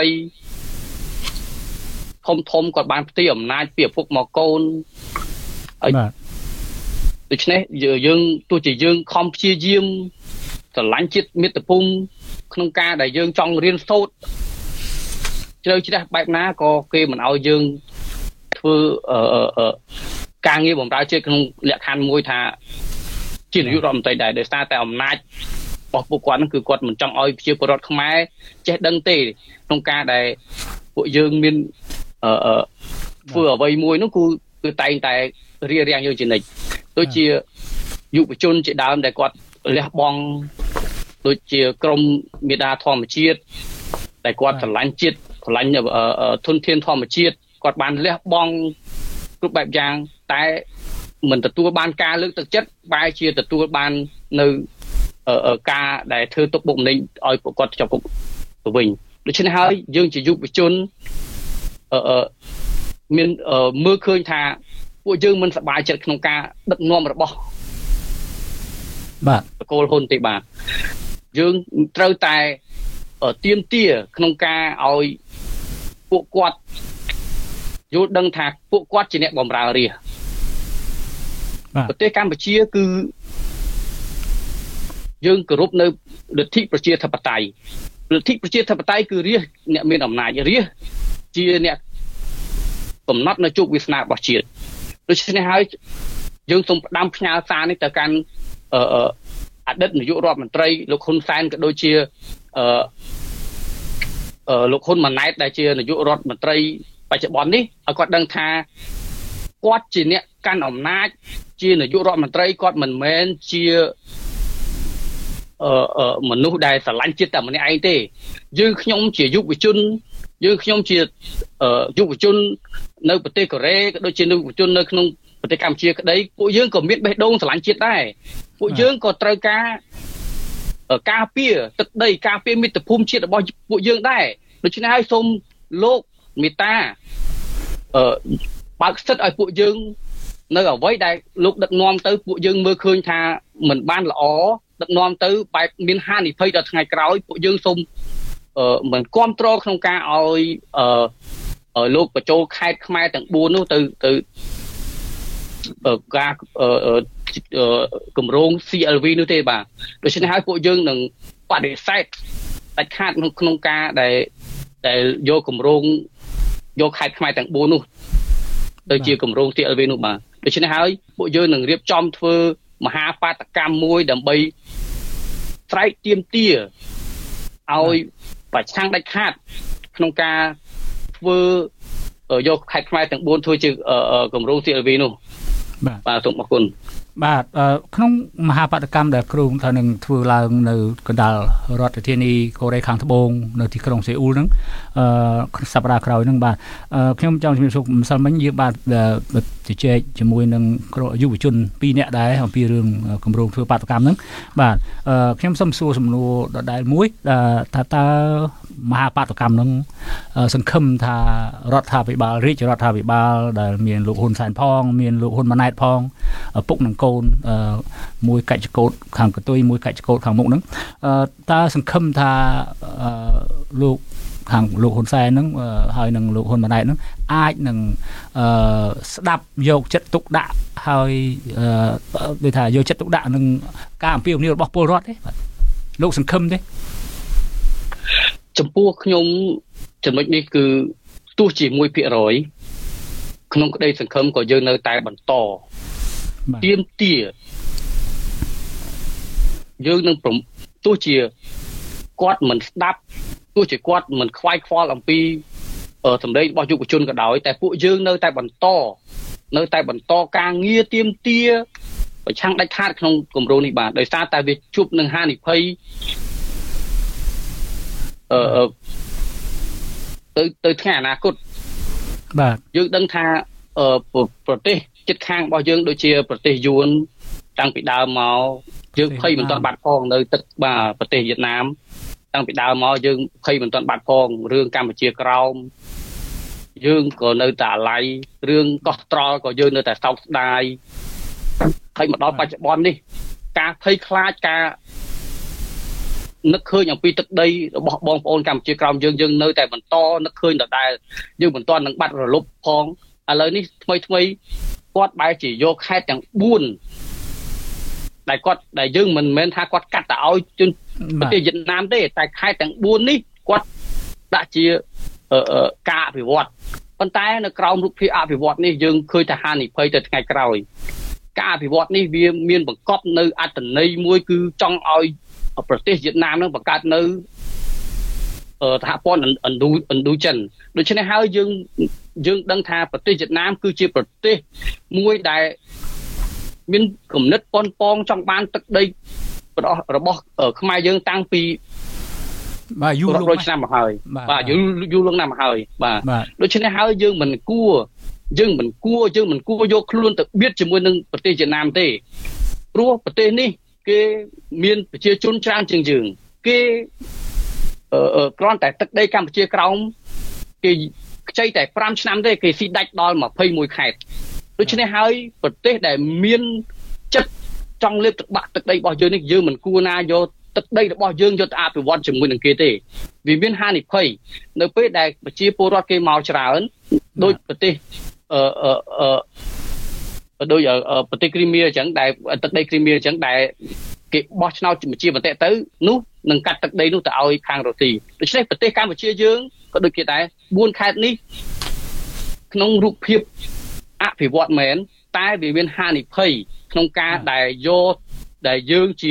ធំគាត់បានផ្ទេរអំណាចពីឪពុកមកកូនហើយដូច្នេះយើងទោះជាយើងខំព្យាយាមស្រឡាញ់ជាតិមាតុភូមិក្នុងការដែលយើងចង់រៀនសូត្រជ្រៅជ្រះបែបណាក៏គេមិនឲ្យយើងធ្វើការងារបម្រើជាតិក្នុងលក្ខខណ្ឌមួយថាជានាយករដ្ឋមន្ត្រីដែរដោយសារតែអំណាចរបស់ពួកគាត់ហ្នឹងគឺគាត់មិនចង់ឲ្យប្រជាពលរដ្ឋខ្មែរចេះដឹងទេក្នុងការដែលពួកយើងមានធ្វើអ្វីមួយនោះគឺតែងតែរៀបរៀងយើងជានិច្ចដូចជាយុវជនជាដើមដែលគាត់លះបង់ដូចជាក្រមមេដាធម្មជាតិតែគាត់ស្រឡាញ់ជាតិស្រឡាញ់ធនធានធម្មជាតិគាត់បានលះបង់គ្រប់បែបយ៉ាងតែមិនទទួលបានការលើកទឹកចិត្តបែរជាទទួលបាននៅការដែលធ្វើទុកបុកម្នេញឲ្យពួកគាត់ជាប់គុកទៅវិញដូច្នេះហើយយើងជាយុវជនមានមើលឃើញថាពួកយើងមិនសប្បាយចិត្តក្នុងការដឹកនាំរបស់បាទបកគលហ៊ុនទេបាទយើងត្រូវតែទាមទារក្នុងការឲ្យពួកគាត់យល់ដឹងថាពួកគាត់ជាអ្នកបម្រើរាជប្រទេសកម្ពុជាគឺយើងគោរពនៅលទ្ធិប្រជាធិបតេយ្យលទ្ធិប្រជាធិបតេយ្យគឺរាជអ្នកមានអំណាចរាជជាអ្នកកំណត់នៅជោគវាសនារបស់ជាតិដូច្នេះហើយយើងសូមផ្ដាំផ្ញើសារនេះទៅកាន់អតីតនាយករដ្ឋមន្ត្រីលោកហ៊ុនសែនក៏ដូចជាលោកហ៊ុនម៉ាណែតដែលជានាយករដ្ឋមន្ត្រីបច្ចុប្បន្ននេះឲ្យគាត់ដឹងថាគាត់ជាអ្នកកាន់អំណាចជានាយករដ្ឋមន្ត្រីគាត់មិនមែនជាមនុស្សដែលស្រឡាញ់ជាតិតែម្នាក់ឯងទេយើងខ្ញុំជាយុវជនយើងខ្ញុំជាយុវជននៅប្រទេសកូរ៉េក៏ដូចជាយុវជននៅក្នុងប្រទេសកម្ពុជាក្តីពួកយើងក៏មានបេះដូងស្រឡាញ់ជាតិដែរពួកយើងក៏ត្រូវការពារទឹកដីការពារមាតុភូមិជាតិរបស់ពួកយើងដែរដូច្នេះហើយសូមលោកមេត្តាបើកសិទ្ធឲ្យពួកយើងនៅអ្វីដែលលោកដឹកនាំទៅពួកយើងមើលឃើញថាមិនបានល្អដឹកនាំទៅបែបមានហានិភ័យដល់ថ្ងៃក្រោយពួកយើងសូមមិនគ្រប់គ្រងក្នុងការឲ្យលោកបញ្ចូលខេត្តខ្មែរទាំង4នោះទៅការគម្រោង CLV នោះទេបាទដូច្នេះហើយពួកយើងនឹងបដិសេធដាច់ខាតក្នុងការដែលយកគម្រោងយកខេត្តខ្មែរទាំង4នោះទៅជាគម្រោង CLV នោះបាទដូច្នេះហើយពួកយើងនឹងរៀបចំធ្វើមហាបាតកម្មមួយដើម្បីស្រែកទាមទារឲ្យប្រឆាំងដាច់ខាតក្នុងការធ្វើយកខេត្តខ្មែរទាំង4ធ្វើជាគម្រោង CLV នោះបាទសូមអរគុណបាទក្នុងមហាបដកម្មដែលគ្រោងថានឹងធ្វើឡើងនៅកណ្ដាលរដ្ឋធានីកូរ៉េខាងត្បូងនៅទីក្រុងសេអ៊ូលហ្នឹងសប្តាហ៍ក្រោយហ្នឹងបាទខ្ញុំចង់ជំរាបសួរម្សិលមិញយើងបាទជជែកជាមួយនឹងយុវជន2នាក់ដែរអំពីរឿងគម្រោងធ្វើបាតុកម្មហ្នឹងបាទខ្ញុំសូមសួរសំណួរដដែលមួយថាតើមហាបាតុកម្មហ្នឹងសង្ឃឹមថារដ្ឋាភិបាលរាជរដ្ឋាភិបាលដែលមានលោកហ៊ុនសែនផងមានលោកហ៊ុនម៉ាណែតផងពុកនឹងកូនមួយកាច់ចកោតខាងកតុយមួយកាច់ចកោតខាងមុខហ្នឹងតើសង្ឃឹមថាលោកខាងលោកហ៊ុនសែនហ្នឹងហើយនឹងលោកហ៊ុនម៉ាណែតហ្នឹងអាចនឹងស្ដាប់យកចិត្តទុកដាក់ហើយដូចថាយកចិត្តទុកដាក់នឹងការអំពាវនាវរបស់ពលរដ្ឋទេបាទលោកសង្ឃឹមទេចំពោះខ្ញុំចំណុចនេះគឺទោះជា 1% ក្នុងក្តីសង្ឃឹមក៏យើងនៅតែបន្តទាមទារយើងនឹងទោះជាគាត់មិនស្ដាប់ទោះជាគាត់មិនខ្វាយខ្វល់អំពីសម្លេងរបស់យុវជនក៏ដោយតែពួកយើងនៅតែបន្តការងារទាមទារប្រឆាំងដាច់ខាតក្នុងគម្រោងនេះបាទដោយសារតែវាជួបនឹងហានិភ័យទៅថ្ងៃអនាគតបាទយើងដឹងថាប្រទេសជិតខាងរបស់យើងដូចជាប្រទេសយួនតាំងពីដើមមកយើងភ័យមិនទាន់បាត់ផងនៅទឹកបាទប្រទេសវៀតណាមតាំងពីដើមមកយើងភ័យមិនទាន់បាត់ផងរឿងកម្ពុជាក្រោមយើងក៏នៅតែអាឡ័យរឿងកោះត្រល់ក៏យើងនៅតែសោកស្ដាយហើយមកដល់បច្ចុប្បន្ននេះការភ័យខ្លាចការនឹកឃើញអំពីទឹកដីរបស់បងប្អូនកម្ពុជាក្រោមយើងនៅតែបន្តនឹកឃើញដដែលយើងមិនទាន់នឹងបាត់រលប់ផងឥឡូវនេះថ្មីគាត់បែរជាយកខេត្តទាំង4ដែលយើងមិនមែនថាគាត់កាត់ទៅឲ្យជនប្រទេសវៀតណាមទេតែខេត្តទាំង4នេះគាត់ដាក់ជាការអភិវឌ្ឍប៉ុន្តែនៅក្រោមរូបភាពអភិវឌ្ឍនេះយើងឃើញថាហានិភ័យទៅថ្ងៃក្រោយការអភិវឌ្ឍនេះវាមានបង្កប់នៅអត្ថន័យមួយគឺចង់ឲ្យប្រទេសវៀតណាមនឹងបង្កើតនៅសហព័ន្ធឥណ្ឌូចិនដូច្នេះហើយយើងដឹងថាប្រទេសវៀតណាមគឺជាប្រទេសមួយដែលមានគំនិតប៉ុនប៉ងចង់បានទឹកដីរបស់ខ្មែរយើងតាំងពីបាទយូរលុងឆ្នាំមកហើយបាទយូរលុងណាស់មកហើយបាទដូច្នេះហើយយើងមិនគួរយកខ្លួនទៅបៀតជាមួយនឹងប្រទេសវៀតណាមទេព្រោះប្រទេសនេះគេមានប្រជាជនច្រើនជាងយើងគេគ្រាន់តែទឹកដីកម្ពុជាក្រោមគេខ្ចីតែ5ឆ្នាំទេគេស៊ីដាច់ដល់21ខេត្តដូច្នេះហើយប្រទេសដែលមានចិត្តចង់លេបទឹកបាក់ទឹកដីរបស់យើងនេះយើងមិនគួរណាយកទឹកដីរបស់យើងយកទៅអភិវឌ្ឍជាមួយនឹងគេទេវាមានហានិភ័យនៅពេលដែលប្រជាពលរដ្ឋគេមកច្រើនដូចប្រទេសដោយប្រទេសគ្រីមៀអញ្ចឹងដែលទឹកដីគ្រីមៀអញ្ចឹងដែលគេបោះឆ្នោតជាមតិទៅនោះនឹងកាត់ទឹកដីនោះទៅឲ្យខាងរុស្ស៊ីដូច្នេះប្រទេសកម្ពុជាយើងក៏ដូចគេដែរ4ខេត្តនេះក្នុងរូបភាពអភិវឌ្ឍមែនតែវាមានហានិភ័យក្នុងការដែលយើងជា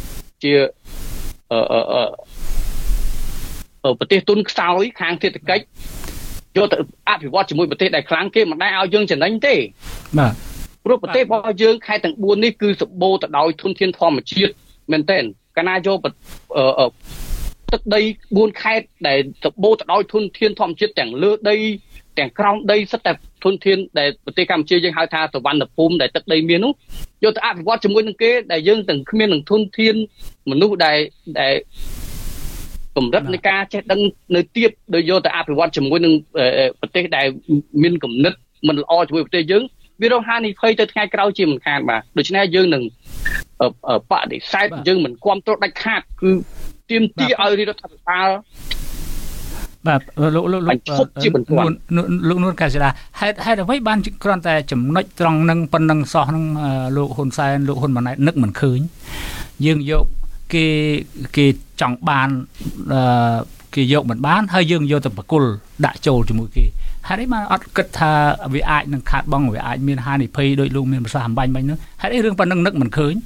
ប្រទេសទុនខ្សោយខាងសេដ្ឋកិច្ចយកទៅអភិវឌ្ឍជាមួយប្រទេសដែលខ្លាំងគេមិនដែលឲ្យយើងចំណេញទេបាទព្រោះប្រទេសរបស់យើងខេត្តទាំង4នេះគឺសម្បូរទៅដោយធនធានធម្មជាតិមែនទែនកាលណាយកទឹកដី4ខេត្តដែលសម្បូរទៅដោយធនធានធម្មជាតិទាំងលើដីទាំងក្រោមដីសិតតែធនធានដែលប្រទេសកម្ពុជាយើងហៅថាសវណ្ណភូមិដែលទឹកដីមាននោះយកទៅអភិវឌ្ឍជាមួយនឹងគេដែលយើងទាំងគ្មាននឹងធនធានមនុស្សដែលកម្រិតនៃការចេះដឹងនៅទៀតដោយយកទៅអភិវឌ្ឍជាមួយនឹងប្រទេសដែលមានគំនិតមិនល្អជាមួយប្រទេសយើងវារងហានិភ័យទៅថ្ងៃក្រោយជាមិនខានបាទដូច្នេះយើងនឹងបដិសេធយើងមិនគ្រប់គ្រងដាច់ខាតគឺទាមទារឲ្យរដ្ឋាភិបាលបាទលោកនួនកែសេដាហេតុអ្វីបានគ្រាន់តែចំណុចត្រង់នឹងប៉ុណ្ណឹងសោះនឹងលោកហ៊ុនសែនលោកហ៊ុនម៉ាណែតនឹកមិនឃើញយើងយកគេចង់បានគេយកមិនបានហើយយើងយកទៅបកគលដាក់ចូលជាមួយគេហេតុអីបានអត់គិតថាវាអាចនឹងខាតបង់វាអាចមានហានិភ័យដោយលោកមានប្រសាសន៍អំបញ្ញមិញហ្នឹងហេតុអីរឿងប៉ុណ្ណឹងនឹកមិនឃើញ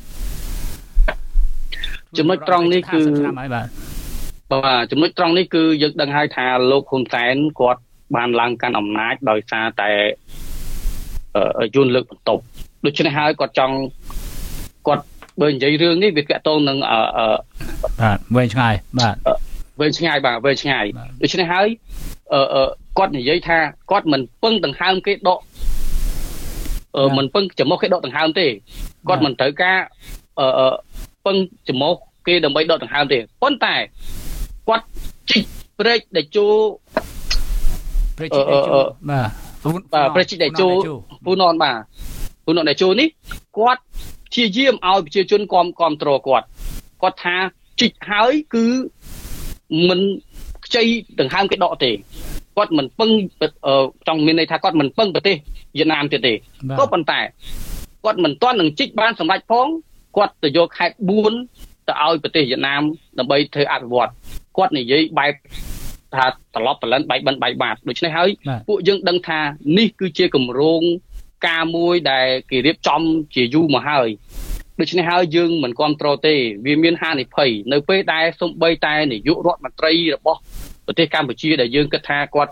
ចំណុចត្រង់នេះគឺបាទចំណុចត្រង់នេះគឺយើងដឹងហើយថាលោកហ៊ុនសែនគាត់បានឡើងកាន់អំណាចដោយសារតែយួនលើកបន្ទប់ដូច្នេះហើយគាត់បើនិយាយរឿងនេះវាទាក់ទងនឹងបាទវែងឆ្ងាយបាទវែងឆ្ងាយដូច្នេះហើយគាត់និយាយថាគាត់មិនពឹងដង្ហើមគេដកមិនពឹងចំមុខគេដកដង្ហើមទេគាត់មិនត្រូវការពឹងចំមុខគេដើម្បីដកដង្ហើមទេប៉ុន្តែគាត់ជីកព្រែកដែលចូលបាទព្រែកជីកដែលចូលពូននបាទពូននដែលចូលនេះគាត់ព្យាយាមឲ្យប្រជាជនគ្រប់គ្រងគាត់ថាជីកហើយគឺមិនខ្ចីដង្ហើមគេដកទេគាត់មិនពឹងចង់មានន័យថាគាត់មិនពឹងប្រទេសវៀតណាមទៀតទេក៏ប៉ុន្តែគាត់មិនទាន់នឹងជីកបានសម្រេចផងគាត់ទៅយកខេត្ត4ទៅឲ្យប្រទេសវៀតណាមដើម្បីធ្វើអភិវឌ្ឍគាត់និយាយបែបថាត្រឡប់ប្រលិនបែកបិណ្ឌបែកបាតដូច្នេះហើយពួកយើងដឹងថានេះគឺជាគម្រោងការមួយដែលគេរៀបចំជាយូរមកហើយដូច្នេះហើយយើងមិនគ្រប់គ្រងទេវាមានហានិភ័យនៅពេលដែលសូម្បីតែនាយករដ្ឋមន្ត្រីរបស់ប្រទេសកម្ពុជាដែលយើងគិតថាគាត់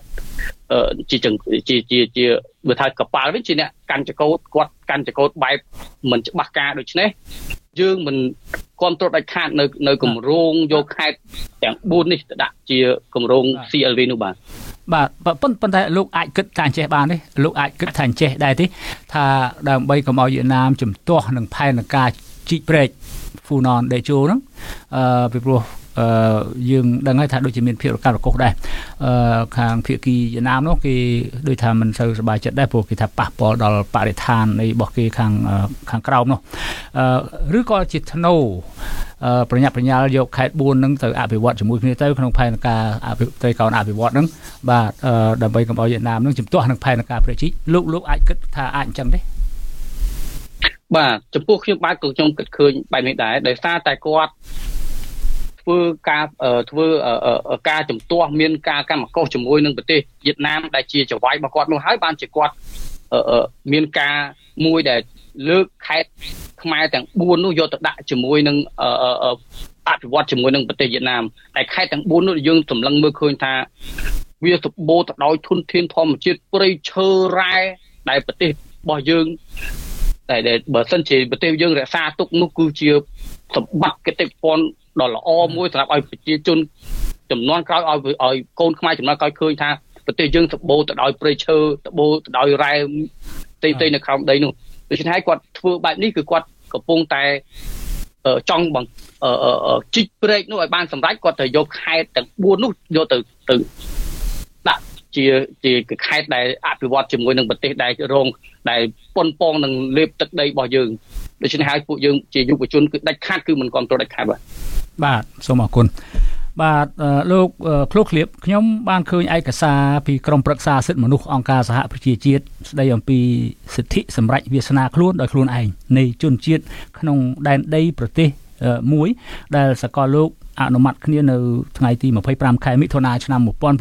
ជាបើថាកប៉ាល់វិញជាអ្នកកាន់ចកោតគាត់កាន់ចកោតបែបមិនច្បាស់ការដូច្នេះយើងមិនគ្រប់គ្រងដាច់ខាតនៅគម្រោងយកខេត្តទាំង4នេះទៅដាក់ជាគម្រោង CLV នោះបាទប៉ុន្តែលោកអាចគិតថាអញ្ចេះបានទេលោកអាចគិតថាអញ្ចេះដែរទេថាដើម្បីកុំឲ្យវៀតណាមជំទាស់នឹងផែនការជីកព្រែកហ្វូណនដេជោហ្នឹងពីព្រោះយើងដឹងហើយថាដូចជាមានភាពរកាត់រកុសដែរខាងភាគីវៀតណាមនោះគេដូចថាមិនសូវសប្បាយចិត្តដែរព្រោះគេថាប៉ះពាល់ដល់បរិស្ថាននៃរបស់គេខាងក្រោមនោះឬក៏ជាធ្នូប្រញាប់ប្រញាល់យកខេត្ត4ហ្នឹងទៅអភិវឌ្ឍជាមួយគ្នាទៅក្នុងផែនការត្រីកោណអភិវឌ្ឍហ្នឹងបាទដើម្បីកុំឲ្យវៀតណាមហ្នឹងជំទាស់នឹងផែនការប្រជីលោកអាចគិតថាអាចអញ្ចឹងទេបាទចំពោះខ្ញុំបាទក៏ខ្ញុំគិតឃើញបែបនេះដែរដោយសារតែគាត់ធ្វើការជំទាស់មានការកម្មកុសជាមួយនឹងប្រទេសវៀតណាមដែលជាចៅហ្វាយរបស់គាត់នោះហើយបានជាគាត់មានការមួយដែលលើកខេត្តខ្មែរទាំង4នោះយកទៅដាក់ជាមួយនឹងអភិវឌ្ឍជាមួយនឹងប្រទេសវៀតណាមតែខេត្តទាំង4នោះយើងសម្លឹងមើលឃើញថាវាសម្បូរទៅដោយធនធានធម្មជាតិព្រៃឈើរ៉ែដែលប្រទេសរបស់យើងតែបើសិនជាប្រទេសយើងរក្សាទុកនោះគឺជាសម្បត្តិកិត្តិយសដ៏ល្អមួយសម្រាប់ឲ្យប្រជាជនចំនួនក្រោយឲ្យកូនខ្មែរចំនួនក្រោយឃើញថាប្រទេសយើងសម្បូរទៅដោយព្រៃឈើសម្បូរទៅដោយរ៉ែផ្ទៃនៅក្រោមដីនោះដូច្នេះហើយគាត់ធ្វើបែបនេះគឺគាត់កំពុងតែចង់ជីកព្រែកនោះឲ្យបានសម្រេចគាត់ទៅយកខេត្តទាំង4នោះយកទៅដាក់ជាខេត្តដែលអភិវឌ្ឍជាមួយនឹងប្រទេសដែលរងដែលប៉ុនប៉ងនឹងលេបទឹកដីរបស់យើងដូច្នេះហើយពួកយើងជាយុវជនគឺដាច់ខាតគឺមិនគ្រប់គ្រងដាច់ខាតបាទសូមអរគុណបាទលោកឃ្លោកឃ្លៀបខ្ញុំបានឃើញឯកសារពីក្រមប្រឹក្សាសិទ្ធិមនុស្សអង្គការសហប្រជាជាតិស្ដីអំពីសិទ្ធិសម្រេចវាសនាខ្លួនដោយខ្លួនឯងនៃជនជាតិក្នុងដែនដីប្រទេសមួយដែលសកលលោកអនុម័តគ្នានៅថ្ងៃទី25ខែមិថុនាឆ្នាំ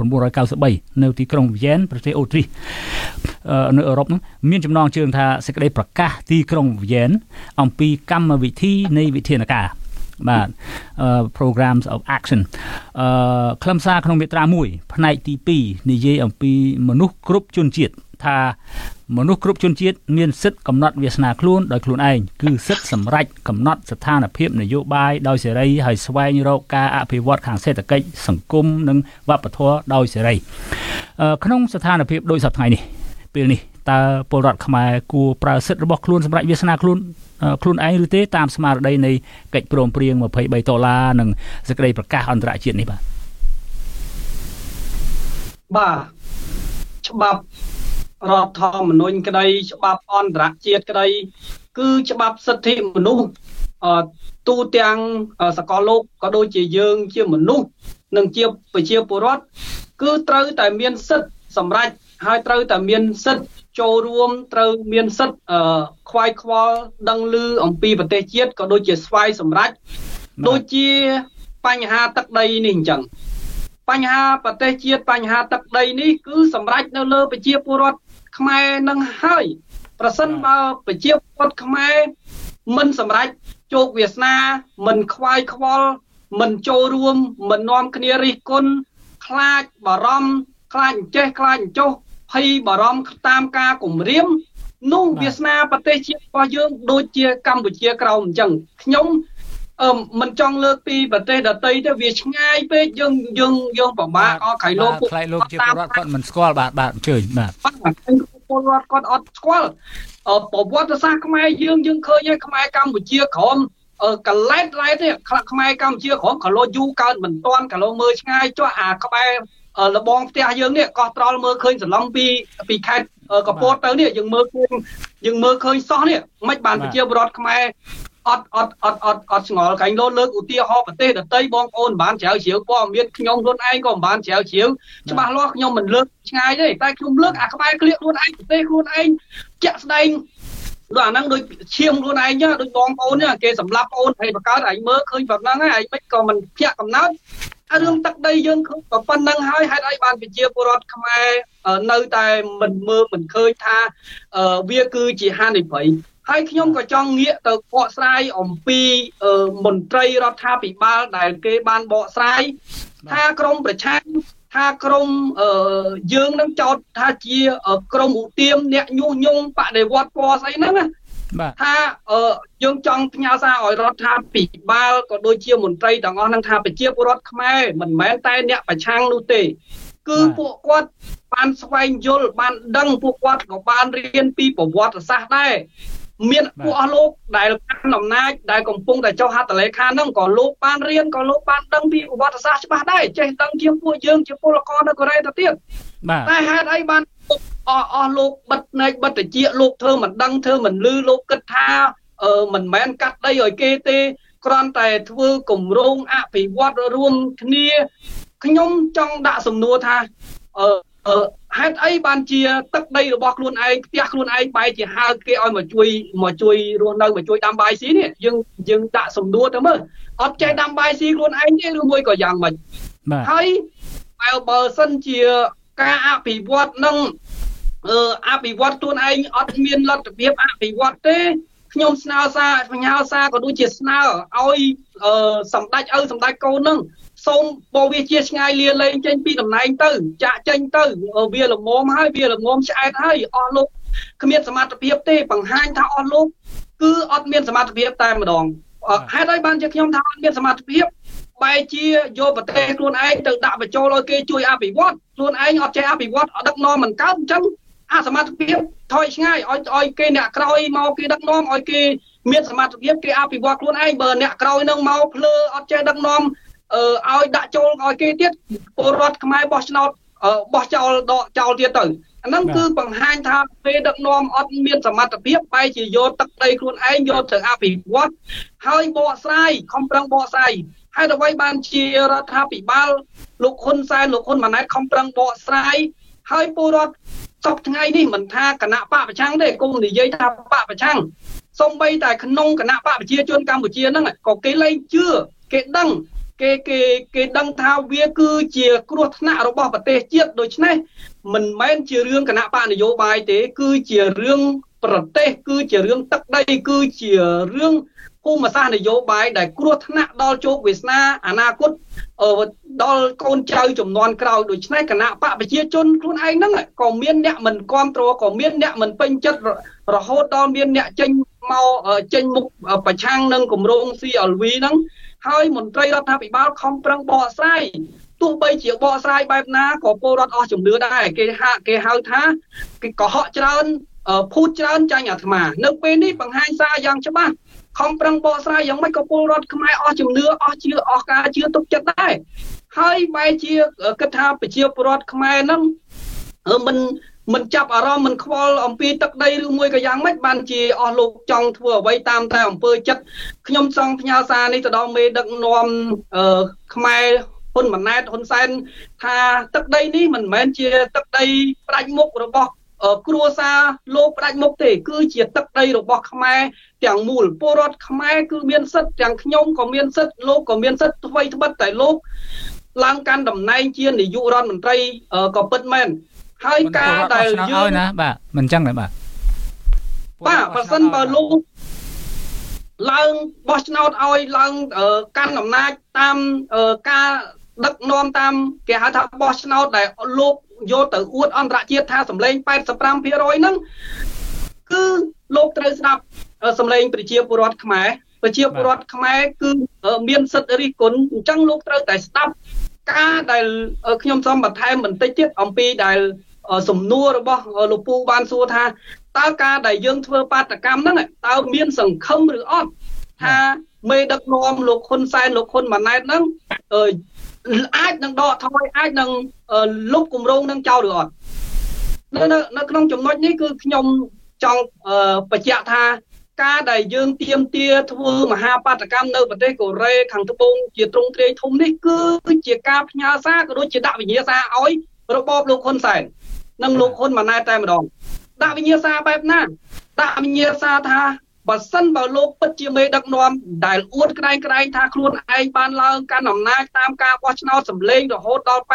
1993នៅទីក្រុងវីយ៉ែនប្រទេសអូទ្រីសនៅអឺរ៉ុបមានចំណងជើងថាសេចក្តីប្រកាសទីក្រុងវីយ៉ែនអំពីកម្មវិធីនៃវិធានការបាទ programs of action ខ្លឹមសារក្នុងមាត្រា1ផ្នែកទី2និយាយអំពីមនុស្សគ្រប់ជនជាតិថាមនុស្សគ្រប់ជនជាតិមានសិទ្ធិកំណត់វាសនាខ្លួនដោយខ្លួនឯងគឺសិទ្ធិសម្រេចកំណត់ស្ថានភាពនយោបាយដោយសេរីហើយស្វែងរកការអភិវឌ្ឍខាងសេដ្ឋកិច្ចសង្គមនិងវប្បធម៌ដោយសេរីក្នុងស្ថានភាពដូចសប្តាហ៍នេះពេលនេះតើពលរដ្ឋខ្មែរគួរប្រើសិទ្ធិរបស់ខ្លួនសម្រាប់វាសនាខ្លួនឯងឬទេតាមស្មារតីនៃកិច្ចព្រមព្រៀង$23និងសេចក្តីប្រកាសអន្តរជាតិនេះបាទច្បាប់រដ្ឋធម្មនុញ្ញក្តីច្បាប់អន្តរជាតិក្តីគឺច្បាប់សិទ្ធិមនុស្សទូទាំងសកលលោកក៏ដូចជាយើងជាមនុស្សនិងជាប្រជាពលរដ្ឋគឺត្រូវតែមានសិទ្ធិសម្រេចហើយត្រូវតែមានសិទ្ធិចូលរួមត្រូវមានសិទ្ធិខ្វាយខ្វល់ដឹងឮអំពីប្រទេសជាតិក៏ដូចជាស្វ័យសម្រេចដូចជាបញ្ហាទឹកដីនេះអញ្ចឹងបញ្ហាប្រទេសជាតិបញ្ហាទឹកដីនេះគឺសម្រេចនៅលើប្រជាពលរដ្ឋខ្មែរនឹងហើយប្រសិនបើប្រជាពលរដ្ឋខ្មែរមិនសម្រេចជោគវាសនាមិនខ្វាយខ្វល់មិនចូលរួមមិននាំគ្នារិះគន់ខ្លាចបារម្ភខ្លាចអញ្ចេះខ្លាចអញ្ចោះភ័យបារម្ភតាមការគំរាមនោះវាសនាប្រទេសជាតិរបស់យើងដូចជាកម្ពុជាក្រោមអញ្ចឹងខ្ញុំមិនចង់លើកពីប្រទេសដទៃទេវាឆ្ងាយពេកយើងពិបាកអស់ក្រៃលោកពួកខ្លាចលោកជាពលរដ្ឋគាត់មិនស្គាល់បាទអញ្ជើញបាទពលរដ្ឋគាត់អត់ស្គាល់ប្រវត្តិសាស្ត្រខ្មែរយើងឃើញហើយខ្មែរកម្ពុជាក្រមកឡែតទេខ្មែរកម្ពុជាក្រមក៏លោយូរកើតមិនទាន់ក៏លោមើលឆ្ងាយចុះអាក្បែរលបងផ្ទះយើងនេះកោះត្រល់មើលឃើញសន្លងពីខេត្តកពតទៅនេះយើងមើលឃើញសោះនេះមិនបានប្រជាពលរដ្ឋខ្មែរអត់ឆ្ងល់កាញ់លើកឧទាហរណ៍ប្រទេសដទៃបងប្អូនបានជ្រាវជ្រាវព័ត៌មានខ្ញុំខ្លួនឯងក៏មិនបានជ្រាវជ្រាវច្បាស់លាស់ខ្ញុំមិនលើកឆ្ងាយទេតែខ្ញុំលើកអាក្បែរក្លៀកខ្លួនឯងប្រទេសខ្លួនឯងជាក់ស្ដែងដូចអាហ្នឹងដូចឈាមខ្លួនឯងដូចបងប្អូនគេសម្លាប់ប្អូនហើយបកើតឯងមើលឃើញប៉ុណ្ណឹងហើយឯងមិនក៏មិនភ្ញាក់កំណត់រឿងទឹកដីយើងឃើញប៉ុណ្ណឹងហើយហេតុអីបានប្រជាពលរដ្ឋខ្មែរនៅតែមិនមើលមិនឃើញថាវាគឺជាហានិភ័យហើយខ្ញុំក៏ចង់ងាកទៅបកស្រាយអំពីមន្ត្រីរដ្ឋាភិបាលដែលគេបានបកស្រាយថាក្រមប្រឆាំងថាក្រមយើងនឹងចោទថាជាក្រមឧទាមអ្នកញុះញង់បដិវត្តពណ៌ស្អីហ្នឹងណាថាយើងចង់ផ្ញើសារឲ្យរដ្ឋាភិបាលក៏ដូចជាមន្ត្រីទាំងអស់ហ្នឹងថាប្រជាពលរដ្ឋខ្មែរមិនមែនតែអ្នកប្រឆាំងនោះទេគឺពួកគាត់បានស្វែងយល់បានដឹងពួកគាត់ក៏បានរៀនពីប្រវត្តិសាស្ត្រដែរមានពួកអស់លោកដែលកាន់អំណាចដែលកំពុងតែចុះហត្ថលេខាហ្នឹងក៏លោកបានរៀនក៏លោកបានដឹងពីប្រវត្តិសាស្ត្រច្បាស់ដែរចេះដឹងជាងពួកយើងជាពលករនៅកូរ៉េទៅទៀតតែហេតុអីបានអស់លោកបិទភ្នែកបិទតិចលោកធ្វើមិនដឹងធ្វើមិនឮលោកគិតថាមិនមែនកាត់ដីឲ្យគេទេគ្រាន់តែធ្វើគម្រោងអភិវឌ្ឍរួមគ្នាខ្ញុំចង់ដាក់សំណួរថាហេតុអីបានជាទឹកដីរបស់ខ្លួនឯងផ្ទះខ្លួនឯងបែរជាហៅគេឲ្យមកជួយរស់នៅមកជួយដាំបាយស៊ីនេះយើងដាក់សំណួរទៅមើលអត់ចេះដាំបាយស៊ីខ្លួនឯងទេឬមួយក៏យ៉ាងម៉េចហើយបើសិនជាការអភិវឌ្ឍនឹងអភិវឌ្ឍខ្លួនឯងអត់មានលទ្ធភាពអភិវឌ្ឍទេខ្ញុំស្នើសារផ្ញើសារក៏ដូចជាស្នើឲ្យសម្ដេចឪសម្ដេចកូននឹងសូមបវាជាឆ្ងាយលាលែងចេញពីតំណែងទៅចាក់ចេញទៅវាល្មមហើយវាល្មមឆ្អែតហើយអស់លោកគ្មានសមត្ថភាពទេបង្ហាញថាអស់លោកគឺអត់មានសមត្ថភាពតែម្ដងហេតុអីបានជាខ្ញុំថាអត់មានសមត្ថភាពបែរជាយកប្រទេសខ្លួនឯងទៅដាក់បញ្ចូលឲ្យគេជួយអភិវឌ្ឍខ្លួនឯងអត់ចេះអភិវឌ្ឍដឹកនាំមិនកើតអញ្ចឹងអាសមត្ថភាពថយឆ្ងាយឲ្យគេអ្នកក្រោយមកគេដឹកនាំឲ្យគេមានសមត្ថភាពគេអភិវឌ្ឍខ្លួនឯងបើអ្នកក្រោយនឹងមកភ្លើអត់ចេះដឹកនាំឲ្យដាក់ចូលឲ្យគេទៀតពលរដ្ឋខ្មែរបោះឆ្នោតបោះចោលដកចោលទៀតទៅអាហ្នឹងគឺបង្ហាញថាពេលដឹកនាំអត់មានសមត្ថភាពបែរជាយកទឹកដីខ្លួនឯងយកទៅអភិវឌ្ឍហើយបកស្រាយខំប្រឹងបកស្រាយហើយអ្វីបានជារដ្ឋាភិបាលលោកហ៊ុនសែនលោកហ៊ុនម៉ាណែតខំប្រឹងបកស្រាយហើយពលរដ្ឋសពថ្ងៃនេះមិនថាគណៈបកប្រឆាំងទេគុំនិយាយថាបកប្រឆាំងសូម្បីតែក្នុងគណៈបកប្រជាជនកម្ពុជាហ្នឹងក៏គេលែងជឿគេដឹងគេដឹងថាវាគឺជាគ្រោះថ្នាក់របស់ប្រទេសជាតិដូច្នេះមិនមែនជារឿងគណៈបកនយោបាយទេគឺជារឿងប្រទេសគឺជារឿងទឹកដីគឺជារឿងភូមិសាស្ត្រនយោបាយដែលគ្រោះថ្នាក់ដល់ជោគវាសនាអនាគតដល់កូនចៅជំនាន់ក្រោយដូច្នេះគណៈបកប្រជាជនខ្លួនឯងហ្នឹងក៏មានអ្នកមិនគ្រប់គ្រងក៏មានអ្នកមិនពេញចិត្តរហូតដល់មានអ្នកចេញមុខប្រឆាំងនឹងគម្រោង CLV ហ្នឹងហើយមន្ត្រីរដ្ឋាភិបាលខំប្រឹងបកស្រាយទោះបីជាបកស្រាយបែបណាក៏ពលរដ្ឋអស់ជំនឿដែរគេហៅថាគេកុហកច្រើនភូតច្រើនចាញ់អាត្មានៅពេលនេះបង្ហាញសារយ៉ាងច្បាស់ខំប្រឹងបកស្រាយយ៉ាងម៉េចក៏ពលរដ្ឋខ្មែរអស់ជំនឿអស់ការជឿទុកចិត្តដែរហើយបែរជាគិតថាប្រជាពលរដ្ឋខ្មែរហ្នឹងមិនចាប់អារម្មណ៍មិនខ្វល់អំពីទឹកដីឬមួយក៏យ៉ាងម៉េចបានជាអស់លោកចង់ធ្វើអ្វីតាមតែអំពើចិត្តខ្ញុំចង់ផ្ញើសារនេះទៅដល់មេដឹកនាំខ្មែរហ៊ុនម៉ាណែតហ៊ុនសែនថាទឹកដីនេះមិនមែនជាទឹកដីផ្ដាច់មុខរបស់គ្រួសារលោកផ្ដាច់មុខទេគឺជាទឹកដីរបស់ខ្មែរទាំងមូលពលរដ្ឋខ្មែរគឺមានសិទ្ធិទាំងខ្ញុំក៏មានសិទ្ធិលោកក៏មានសិទ្ធិថ្មីត្បិតតែលោកឡើងកាន់តំណែងជានាយករដ្ឋមន្ត្រីក៏ពិតមែនហើយការដែលយើងណាបាទមិនអញ្ចឹងទេបាទបើសិនបើលោកឡើងបោះឆ្នោតឲ្យឡើងកាន់អំណាចតាមការដឹកនាំតាមគេហៅថាបោះឆ្នោតដែលលោកយកទៅអួតអន្តរជាតិថាសម្លេង 85% ហ្នឹងគឺលោកត្រូវស្ដាប់សម្លេងប្រជាពលរដ្ឋខ្មែរគឺមានសិទ្ធិរិះគន់អញ្ចឹងលោកត្រូវតែស្ដាប់ការដែលខ្ញុំសូមបន្ថែមបន្តិចទៀតអំពីដែលសំណួររបស់លោកពូបានសួរថាតើការដែលយើងធ្វើបាតកម្មហ្នឹងតើមានសង្ឃឹមឬអត់ថាមេដឹកនាំលោកហ៊ុនសែនលោកហ៊ុនម៉ាណែតហ្នឹងអាចនឹងដកថយអាចនឹងលុបគម្រោងនឹងចោលឬអត់នៅក្នុងចំណុចនេះគឺខ្ញុំចង់បញ្ជាក់ថាការដែលយើងទាមទារធ្វើមហាបាតកម្មនៅប្រទេសកូរ៉េខាងត្បូងជាទ្រង់ទ្រាយធំនេះគឺជាការផ្ញើសារក៏ដូចជាដាក់វិញ្ញាសាឲ្យរបបលោកហ៊ុនសែននិងលោកហ៊ុនម៉ាណែតតែម្ដងដាក់វិញ្ញាសាបែបណាដាក់វិញ្ញាសាថាបើសិនបើលោកពិតជាមេដឹកនាំដែលអួតក្រែងថាខ្លួនឯងបានឡើងកាន់អំណាចតាមការបោះឆ្នោតសម្លេងរហូតដល់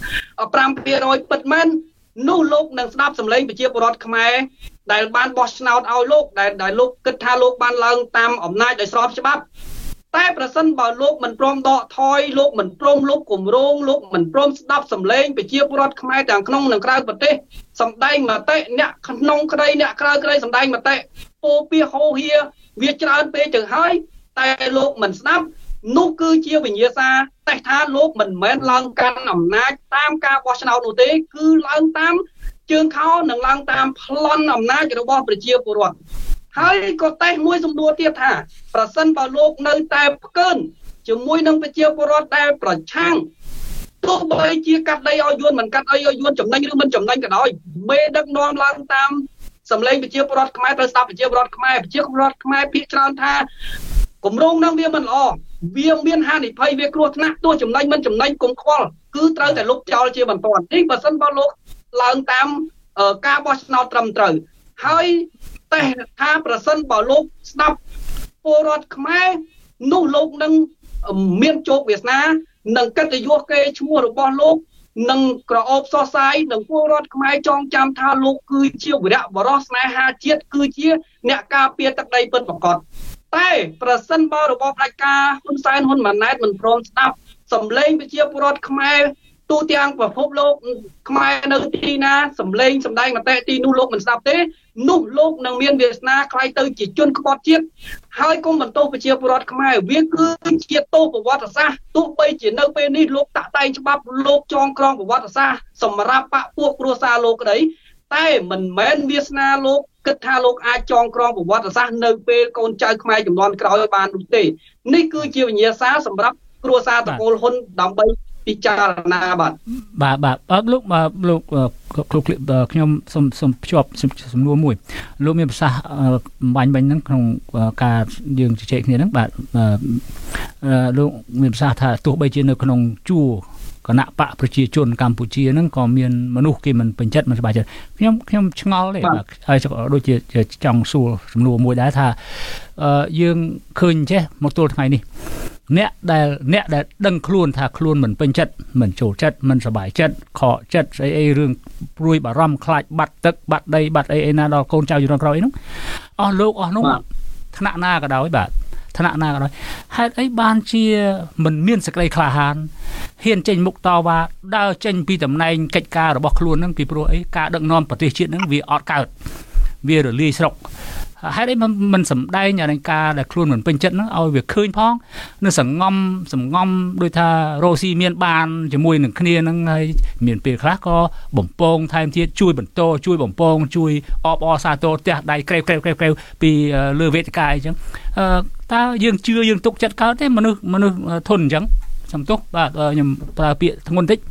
85% ពិតមែននោះលោកនឹងស្ដាប់សម្លេងប្រជាពលរដ្ឋខ្មែរដែលបានបោះឆ្នោតឲ្យលោកដែលលោកគិតថាលោកបានឡើងតាមអំណាចដោយស្របច្បាប់តែប្រសិនបើលោកមិនព្រមដកថយលោកមិនព្រមលុបគម្រោងលោកមិនព្រមស្ដាប់សម្លេងប្រជាពលរដ្ឋខ្មែរទាំងក្នុងនិងក្រៅប្រទេសសម្ដែងមតិអ្នកក្នុងក្តីអ្នកក្រៅក្តីសម្ដែងមតិពោពាហោហៀវាច្រើនពេកទៅហើយតែលោកមិនស្ដាប់នោះគឺជាវិញ្ញាសាតែថាលោកមិនមែនឡើងកាន់អំណាចតាមការបោះឆ្នោតនោះទេគឺឡើងតាមជើងខោនិងឡើងតាមប្លន់អំណាចរបស់ប្រជាពលរដ្ឋហើយក៏តែមួយសំណួរទៀតថាប្រសិនបើលោកនៅតែផ្កើនជាមួយនឹងប្រជាពលរដ្ឋដែលប្រឆាំងទោះបីជាកាត់ដីឲ្យយួនមិនកាត់ឲ្យយួនចំណេញឬមិនចំណេញក៏ដោយមេដឹកនាំឡើងតាមសម្លេងប្រជាពលរដ្ឋខ្មែរត្រូវស្ដាប់ប្រជាពលរដ្ឋខ្មែរភាគច្រើនថាគម្រោងនឹងវាមិនល្អវាមានហានិភ័យវាគ្រោះថ្នាក់ទោះចំណេញមិនចំណេញកុំខ្វល់គឺត្រូវតែលុបចោលជាបន្ទាន់នេះបើសិនបើលោកឡើងតាមការបោះឆ្នោតត្រឹមត្រូវហើយតែថាប្រសិនបើលោកស្ដាប់ពលរដ្ឋខ្មែរនោះលោកនឹងមានជោគវាសនានឹងកិត្តិយសកេរ្តិ៍ឈ្មោះរបស់លោកនឹងក្រអូបសរសៃនឹងពលរដ្ឋខ្មែរចងចាំថាលោកគឺជាវីរបុរសស្នេហាជាតិគឺជាអ្នកការពារទឹកដីពិតប្រាកដតែប្រសិនបើរបបផ្ដាច់ការហ៊ុនសែនហ៊ុនម៉ាណែតមិនព្រមស្ដាប់សម្លេងប្រជាពលរដ្ឋខ្មែរទូទាំងពិភពលោកខ្មែរនៅទីណាសម្លេងសម្ដែងមតិទីនោះលោកមិនស្ដាប់ទេនោះលោកនឹងមានវាសនាខ្លាយទៅជាជនក្បត់ជាតិហើយគុំបន្ទោសប្រជាពលរដ្ឋខ្មែរវាគឺជាទោសប្រវត្តិសាស្ត្រទោះបីជានៅពេលនេះលោកតាក់តែងច្បាប់លោកចងក្រងប្រវត្តិសាស្ត្រសម្រាប់បកពួកគ្រួសារលោកក្តីតែមិនមែនវាសនាលោកគិតថាលោកអាចចងក្រងប្រវត្តិសាស្ត្រនៅពេលកូនចៅខ្មែរជំនាន់ក្រោយបាននោះទេនេះគឺជាវិញ្ញាសាសម្រាប់គ្រួសារតកូលហ៊ុនដើម្បីពិចារណាបាទលោកខ្ញុំសូមភ្ជាប់សំណួរមួយលោកមានប្រសាសន៍បាញ់ហ្នឹងក្នុងការយើងជជែកគ្នាហ្នឹងបាទលោកមានប្រសាសន៍ថាទោះបីជានៅក្នុងជួរគណៈបកប្រជាជនកម្ពុជាហ្នឹងក៏មានមនុស្សគេមិនពេញចិត្តមិនសប្បាយចិត្តខ្ញុំឆ្ងល់ទេបាទហើយដូចជាចង់សួរសំណួរមួយដែរថាយើងឃើញចេះមកទល់ថ្ងៃនេះអ្នកដែលដឹងខ្លួនថាខ្លួនមិនពេញចិត្តមិនចូលចិត្តមិនសប្បាយចិត្តខកចិត្តស្អីរឿងព្រួយបារម្ភខ្លាចបាត់ទឹកបាត់ដីបាត់អីណាដល់កូនចៅជំនាន់ក្រោយហ្នឹងអស់លោកអស់នោះថ្នាក់ណាក៏ដោយបាទថ្នាក់ណាក៏ដោយហេតុអីបានជាមិនមានសេចក្តីក្លាហានហ៊ានចេញមុខតវ៉ាដើរចេញពីតំណែងកិច្ចការរបស់ខ្លួនហ្នឹងពីព្រោះអីការដឹកនាំប្រទេសជាតិហ្នឹងវាអត់កើតវារលាយស្រុកហេតុអីមិនសម្ដែងអានឹងការដែលខ្លួនមិនពេញចិត្តហ្នឹងឲ្យវាឃើញផងនៅសង្ងំដូចថារ៉ូស៊ីមានបានជាមួយនឹងគ្នាហ្នឹងហើយមានពេលខ្លះក៏បំពងថែមទៀតជួយបន្តជួយបំពងជួយអបអរសាទរផ្ទះដៃក្រេវពីលើវេទិកាអីចឹងតើយើងជឿយើងទុកចិត្តកើតទេមនុស្សធន់អញ្ចឹងសំទោសបាទខ្ញុំប្រើពាក្យធ្ងន់តិច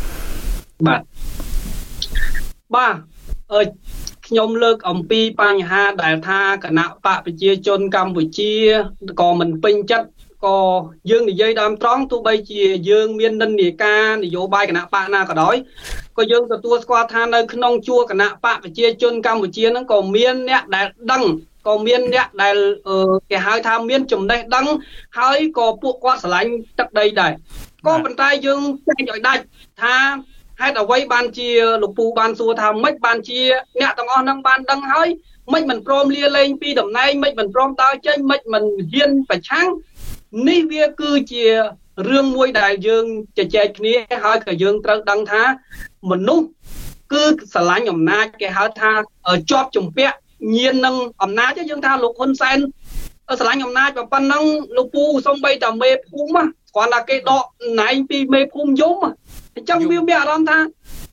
បាទខ្ញុំលើកអំពីបញ្ហាដែលថាគណៈបកប្រជាជនកម្ពុជាក៏មិនពេញចិត្តក៏យើងនិយាយដើមត្រង់ទោះបីជាយើងមាននិន្នាការនយោបាយគណៈបកណាក៏ដោយក៏យើងទទួលស្គាល់ថានៅក្នុងជួរគណៈបកប្រជាជនកម្ពុជាហ្នឹងក៏មានអ្នកដែលដឹងក៏មានអ្នកដែលគេហៅថាមានចំណេះដឹងហើយក៏ពួកគាត់ស្រឡាញ់ទឹកដីដែរក៏ប៉ុន្តែយើងចែកឲ្យដាច់ថាហេតុអ្វីបានជាលោកពូបានសួរថាម៉េចបានជាអ្នកទាំងអស់ហ្នឹងបានដឹងហើយម៉េចមិនព្រមលាលែងពីតំណែងម៉េចមិនព្រមដើរចេញម៉េចមិនហ៊ានប្រឆាំងនេះវាគឺជារឿងមួយដែលយើងជជែកគ្នាហើយក៏យើងត្រូវដឹងថាមនុស្សគឺស្រឡាញ់អំណាចគេហៅថាជាប់ជំពាក់ញៀននឹងអំណាចយើងថាលោកហ៊ុនសែនស្រឡាញ់អំណាចប៉ុណ្ណឹងលោកពូសំបីតាមេភូមិគ្រាន់តែគេដកណែងពីមេភូមិយំអញ្ចឹងវាមានអារម្មណ៍ថា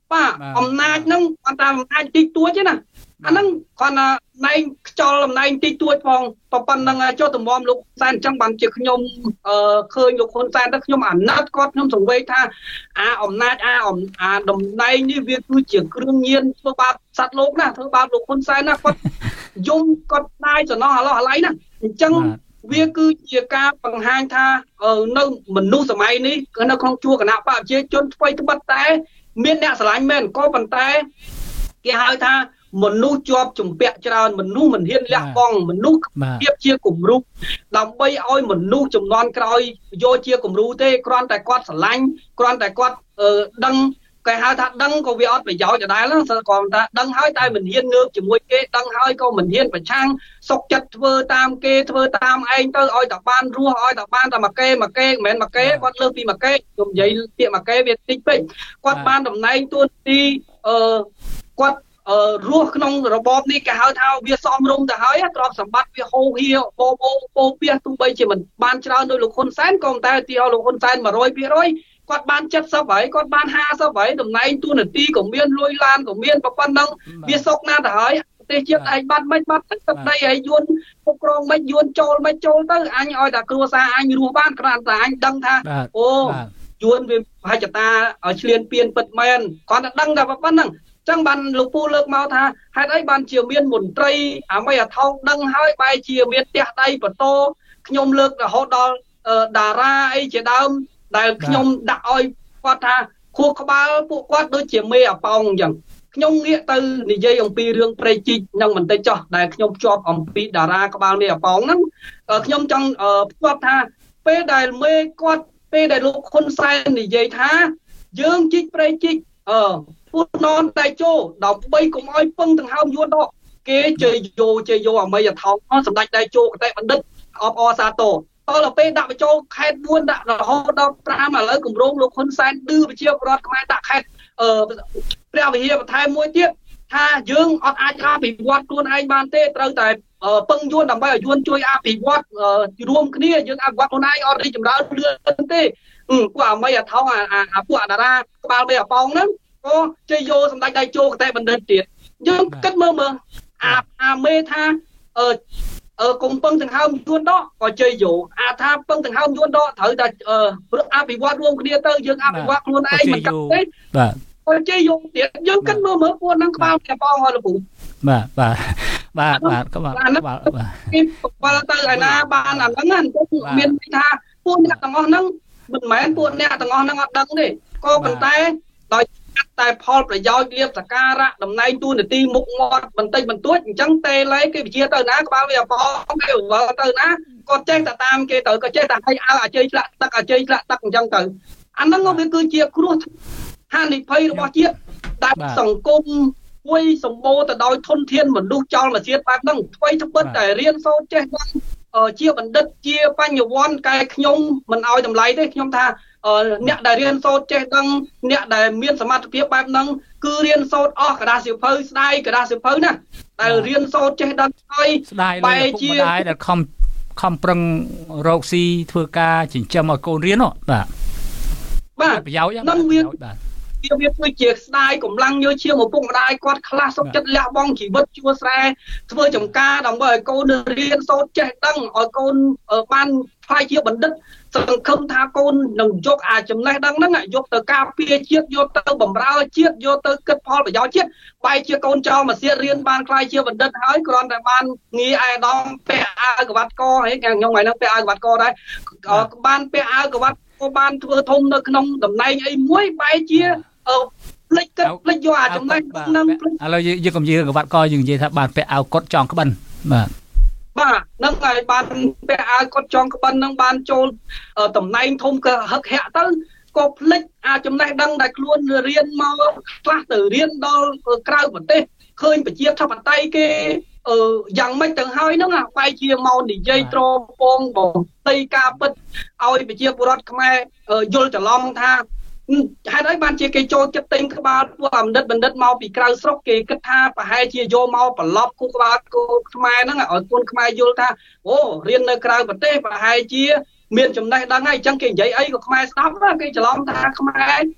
បាទអំណាចហ្នឹងគាត់ថាអំណាចតិចតួចទេណាអាហ្នឹងគាត់ណាណែងខ្យល់អំណាចតិចតួចផងប៉ុណ្្នឹងចុះតម្រាំលោកសែនអញ្ចឹងបានជាខ្ញុំឃើញលោកហ៊ុនសែនទៅខ្ញុំអាណិតគាត់ខ្ញុំសង្វេគថាអំណាចតំណែងនេះវាគឺជាគ្រឿងញៀនធ្វើបាបសត្វលោកណាធ្វើបាបលោកហ៊ុនសែនណាគាត់យំគាត់ដាយសំណោះអាឡោះអាឡៃណាអញ្ចឹងវាគឺជាការបង្ហាញថានៅមនុស្សសម័យនេះគឺនៅក្នុងជួរគណៈបព្វជិជនថ្មីត្បិតតែមានអ្នកស្រឡាញ់មែនក៏ប៉ុន្តែគេហៅថាមនុស្សជាប់ជំពាក់ច្រើនមនុស្សមិនហ៊ានលះបង់មនុស្សភាពជាគំរូដើម្បីឲ្យមនុស្សចំនួនក្រោយយកជាគំរូទេគ្រាន់តែគាត់ស្រឡាញ់គ្រាន់តែគាត់ដឹងគេហៅថាដឹងក៏វាអត់ប្រយោជន៍ដដែលហ្នឹងគាត់ថាដឹងហើយតែមិនហ៊ានងើបជាមួយគេដឹងហើយក៏មិនហ៊ានប្រឆាំងសុកចិត្តធ្វើតាមគេធ្វើតាមឯងទៅឲ្យតែបានរស់ឲ្យតែបានតែមកគេមិនមែនមកគេគាត់លើកពីមកគេខ្ញុំនិយាយពាក្យមកគេវាតិចពេកគាត់បានតំណែងទួនាទីគាត់រស់ក្នុងរបបនេះគេហៅថាវាសមរម្យទៅហើយទ្រព្យសម្បត្តិវាហូរហៀពោពាសទោះបីជាមិនបានច្រើនដោយលោកហ៊ុនសែនក៏តែទីឲ្យលោកហ៊ុនសែន 100% គាត់បាន70ហើយគាត់បាន50ហើយតំណែងទួនាទីក៏មានលុយឡានក៏មានប៉ុណ្ណឹងវាសុកណាស់ទៅហើយប្រទេសជាតិឯងបាត់ទឹកដីឲ្យយួនពក្រងមិនយួនចូលទៅអញឲ្យតែគ្រួសារអញរស់បានគ្រាន់តែអញដឹងថាអូយួនវាប្រហែលតាឲ្យឆ្លៀនពៀនពិតមែនគាត់តែដឹងតែប៉ុណ្ណឹងចឹងបានលោកពូលើកមកថាហេតុអីបានជាមានមន្ត្រីអាមីអាថោកដឹងហើយបែរជាមានផ្ទះដៃបន្ទោខ្ញុំលើករហូតដល់តារាអីជាដើមដែលខ្ញុំដាក់ឲ្យគាត់ថាខួរក្បាលពួកគាត់ដូចជាមេអាប៉ោងអញ្ចឹងខ្ញុំងាកទៅនិយាយអំពីរឿងព្រៃជីកនឹងបន្តិចចោះដែលខ្ញុំភ្ជាប់អំពីតារាក្បាលមេអាប៉ោងហ្នឹងខ្ញុំចង់ភ្ជាប់ថាពេលដែលមេគាត់ពេលដែលលោកហ៊ុនសែននិយាយថាយើងជីកព្រៃជីកពុននតែចូលដើម្បីកុំឲ្យពឹងដង្ហើមយួនដកគេជ័យយោអាមីអាថោកសម្ដេចតែចូលកតេបណ្ឌិតអបអសាទរដល់ពេលដាក់បញ្ចូលខេត្ត4ដាក់រហូតដល់5ឥឡូវគម្រោងលោកហ៊ុនសែនឌឺប្រជាពលរដ្ឋខ្មែរដាក់ខេត្តព្រះវិហារបន្ថែមមួយទៀតថាយើងអត់អាចអភិវឌ្ឍខ្លួនឯងបានទេត្រូវតែពឹងយួនដើម្បីឲ្យយួនជួយអភិវឌ្ឍរួមគ្នាយើងអភិវឌ្ឍខ្លួនឯងអត់រីកចម្រើនលឿនទេពួកអាមីអាថោកពួកតារាក្បាលមេអាប៉ោងហ្នឹងក៏ជ័យយោសម្ដេចដៃជោកតែបណ្ឌិតទៀតយើងគិតមើលអាមេថាកុំពឹងដង្ហើមយួនដកក៏ជ័យយោថាពឹងដង្ហើមយួនដកត្រូវតែអភិវឌ្ឍរួមគ្នាទៅយើងអភិវឌ្ឍខ្លួនឯងមិនកាត់ទេបាទក៏ជ័យយោទៀតយើងគិតមើលពួកហ្នឹងក្បាលមេអាប៉ោងហើយលោកពូបាទក៏បាទគេបើទៅឯណាបានអាហ្នឹងមានន័យថាពួកអ្នកទាំងអស់ហ្នឹងមិនមែនពួកអ្នកទាំងអស់ហ្នឹងអត់ដឹងទេក៏ប៉ុន្តែដោយតែផលប្រយោជន៍លៀបសការៈតំណែងទួនាទីមុខមាត់បន្តិចបន្តួចអញ្ចឹងទេលែគេវិជាទៅណាក្បាលវាអប៉ងគេវល់ទៅណាគាត់ចេះតែតាមគេទៅក៏ចេះតែឲ្យអជ័យឆ្លាក់ទឹកអញ្ចឹងទៅអាហ្នឹងវាគឺជាគ្រោះហានិភ័យរបស់ជាតិដែលសង្គមមួយសម្បូរទៅដោយធនធានមនុស្សចលមកជាតិបែបហ្នឹងថ្មីត្បិតតែរៀនសូត្រចេះដឹងជាបណ្ឌិតជាបញ្ញវន្តកែខ្ញុំមិនឲ្យតម្លៃទេខ្ញុំថាអ្នកដែលរៀនសូត្រចេះដឹងអ្នកដែលមានសមត្ថភាពបែបហ្នឹងគឺរៀនសូត្រអស់กระดาษសៀវភៅស្ដាយកระดาษសៀវភៅណាដែលរៀនសូត្រចេះដឹងហើយបែរជាដែលខំប្រឹងរកស៊ីធ្វើការចិញ្ចឹមឲ្យកូនរៀនបាទប្រយោជន៍ហ្នឹងវាគឺជាស្ដាយកម្លាំងយកជាឪពុកម្ដាយគាត់ខ្លះសុខចិត្តលះបង់ជីវិតជួស្រែធ្វើចំការដើម្បីឲ្យកូនរៀនសូត្រចេះដឹងឲ្យកូនបានខ្លាយជាបណ្ឌិតសង្ឃឹមថាកូននឹងយកចំណេះដឹងហ្នឹងយកទៅការពារជាតិយកទៅបម្រើជាតិយកទៅគិតផលប្រយោជន៍ជាតិបែរជាកូនចៅមកសៀតរៀនបានខ្លាយជាបណ្ឌិតហើយគ្រាន់តែបានងារឯកឧត្តមពាក់អាវក្រវ៉ាត់កហើយខ្ញុំថ្ងៃហ្នឹងពាក់អាវក្រវ៉ាត់កដែរបានពាក់អាវក្រវ៉ាត់ក៏បានធ្វើធំនៅក្នុងតំណែងអីមួយបែរជាផ្លេចគិតផ្លេចយកចំណេះហ្នឹងឥឡូវយើងកុំនិយាយក្រវ៉ាត់កយើងនិយាយថាបានពាក់អាវកុដចងក្បិនបាទហ្នឹងហើយបានពាក់អាវកុដចងក្បិនហ្នឹងបានចូលតំណែងធំក៏ហឹកហាក់ទៅក៏ផ្លេចចំណេះដឹងដែលខ្លួនរៀនមកខ្លះទៅរៀនដល់ក្រៅប្រទេសឃើញប្រជាធិបតេយ្យគេយ៉ាងម៉េចទៅហើយហ្នឹងបែរជាមកនិយាយត្រពងបំដីការពិតឲ្យប្រជាពលរដ្ឋខ្មែរយល់ច្រឡំថាហេតុអីបានជាគេចូលចិត្តទិញក្បាលពួកបណ្ឌិតមកពីក្រៅស្រុកគេគិតថាប្រហែលជាយកមកប្រឡប់គូក្បាលគូខ្មែរហ្នឹងឲ្យកូនខ្មែរយល់ថាអូរៀននៅក្រៅប្រទេសប្រហែលជាមានចំណេះដឹងហើយអញ្ចឹងគេនិយាយអីក៏ខ្មែរស្ដាប់គេច្រឡំថាខ្មែរ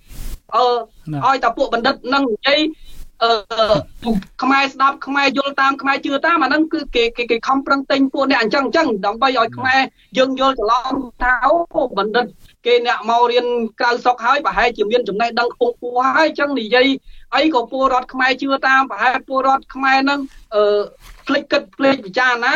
ឲ្យតែពួកបណ្ឌិតនឹងនិយាយខ្មែរស្ដាប់ខ្មែរយល់តាមខ្មែរជឿតាមអាហ្នឹងគឺគេខំប្រឹងទិញពួកអ្នកអញ្ចឹងដើម្បីឲ្យខ្មែរយើងយល់ច្រឡំថាអូបណ្ឌិតគេអ្នកមករៀនក្រៅស្រុកហើយប្រហែលជាមានចំណេះដឹងខ្ពង់ខ្ពស់ហើយអញ្ចឹងនិយាយអីក៏ពលរដ្ឋខ្មែរជឿតាមប្រហែលពលរដ្ឋខ្មែរហ្នឹងភ្លេចគិតភ្លេចពិចារណា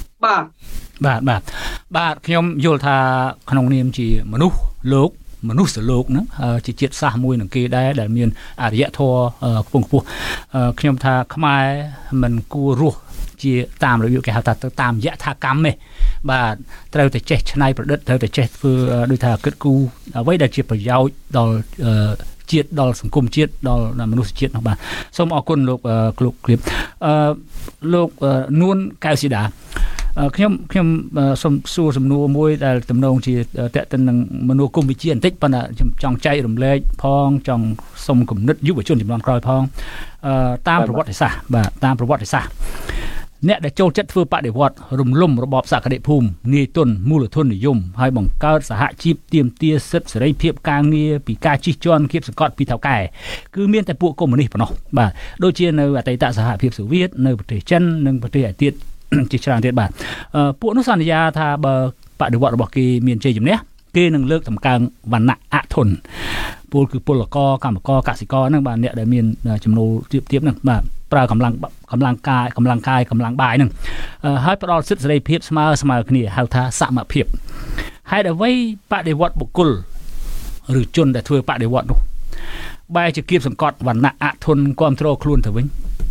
បាទខ្ញុំយល់ថាក្នុងនាមជាមនុស្សលោកហ្នឹងជាជាតិសាសន៍មួយនឹងគេដែរដែលមានអរិយធម៌ខ្ពង់ខ្ពស់ខ្ញុំថាខ្មែរមិនគួររស់ជាតាមរបៀបគេហៅថាទៅតាមយថាកម្មទេបាទត្រូវតែចេះច្នៃប្រឌិតត្រូវតែចេះធ្វើដូចថាគិតគូរអ្វីដែលជាប្រយោជន៍ដល់ជាតិដល់សង្គមជាតិដល់មនុស្សជាតិនោះបាទសូមអរគុណលោកគ្លៀបលោកនួនកៅស៊ីដាខ្ញុំសូមសួរសំណួរមួយដែលទំនងជាតេតិននឹងមនោគមវិជ្ជាបន្តិចប៉ុន្តែខ្ញុំចង់ចែករំលែកផងចង់សុំគំនិតយុវជនជំនាន់ក្រោយផងតាមប្រវត្តិសាស្ត្របាទតាមប្រវត្តិសាស្ត្រអ្នកដែលចូលចិត្តធ្វើបដិវត្តរំលំរបបសក្តិភូមិនាយទុនមូលធននិយមហើយបង្កើតសហជីពទាមទារសិទ្ធិសេរីភាពការងារពីការជិះជាន់គៀបសង្កត់ពីថៅកែគឺមានតែពួកកុម្មុយនីសប៉ុណ្ណោះបាទដូចជានៅអតីតសហភាពសូវៀតនៅប្រទេសចិននិងប្រទេសឯទៀតជាច្រើនទៀតបាទពួកនោះសន្យាថាបើបដិវត្តរបស់គេមានជ័យជំនះគេនឹងលើកតម្កើងវណ្ណៈអធនពលគឺពលករកម្មករកសិករហ្នឹងបាទអ្នកដែលមានចំណូលទាបហ្នឹងបាទប្រើកម្លាំងកាយកម្លាំងបាយហ្នឹងហើយផ្ដល់សិទ្ធិសេរីភាពស្មើគ្នាហៅថាសមភាពហេតុអ្វីបដិវត្តបុគ្គលឬជនដែលធ្វើបដិវត្តនោះបែរជាគៀបសង្កត់វណ្ណៈអធនគ្រប់គ្រងខ្លួនទៅវិញ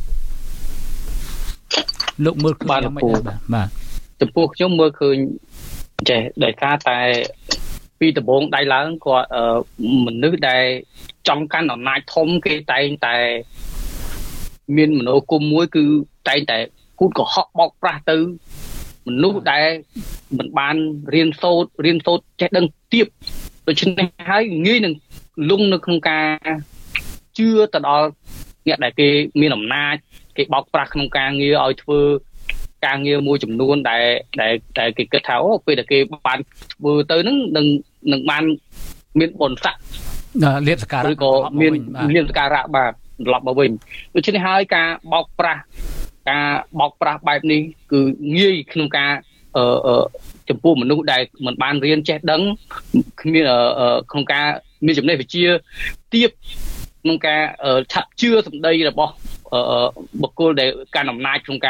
លោកមើលឃើញយ៉ាងម៉េចបាទចំពោះខ្ញុំមើលឃើញចេះដោយសារតែពីដំបូងដៃឡើងគាត់មនុស្សដែលចង់កាន់អំណាចធំគេតែងតែមានមនោគមមួយគឺតែងតែគូតកុហកបោកប្រាស់ទៅមនុស្សដែលមិនបានរៀនសូត្រចេះដឹងទៀបដូច្នេះហើយងាយនឹងលងនៅក្នុងការជឿទៅដល់អ្នកដែលគេមានអំណាចគេបោកប្រាស់ក្នុងការងារឲ្យធ្វើការងារមួយចំនួនដែលគេគិតថាអូពេលដែលគេបានធ្វើទៅនឹងនឹងបានមានបុណ្យស័ក្តិលៀបសការៈឬក៏មានលៀបសការៈបាទត្រឡប់មកវិញដូច្នេះហើយការបោកប្រាស់បែបនេះគឺងាយក្នុងការចំពោះមនុស្សដែលមិនបានរៀនចេះដឹងគ្មានក្នុងការមានចំណេះវិជ្ជាទាបក្នុងការឆាប់ជឿសម្ដីរបស់បុគ្គលដែលកាន់អំណាចក្នុងកា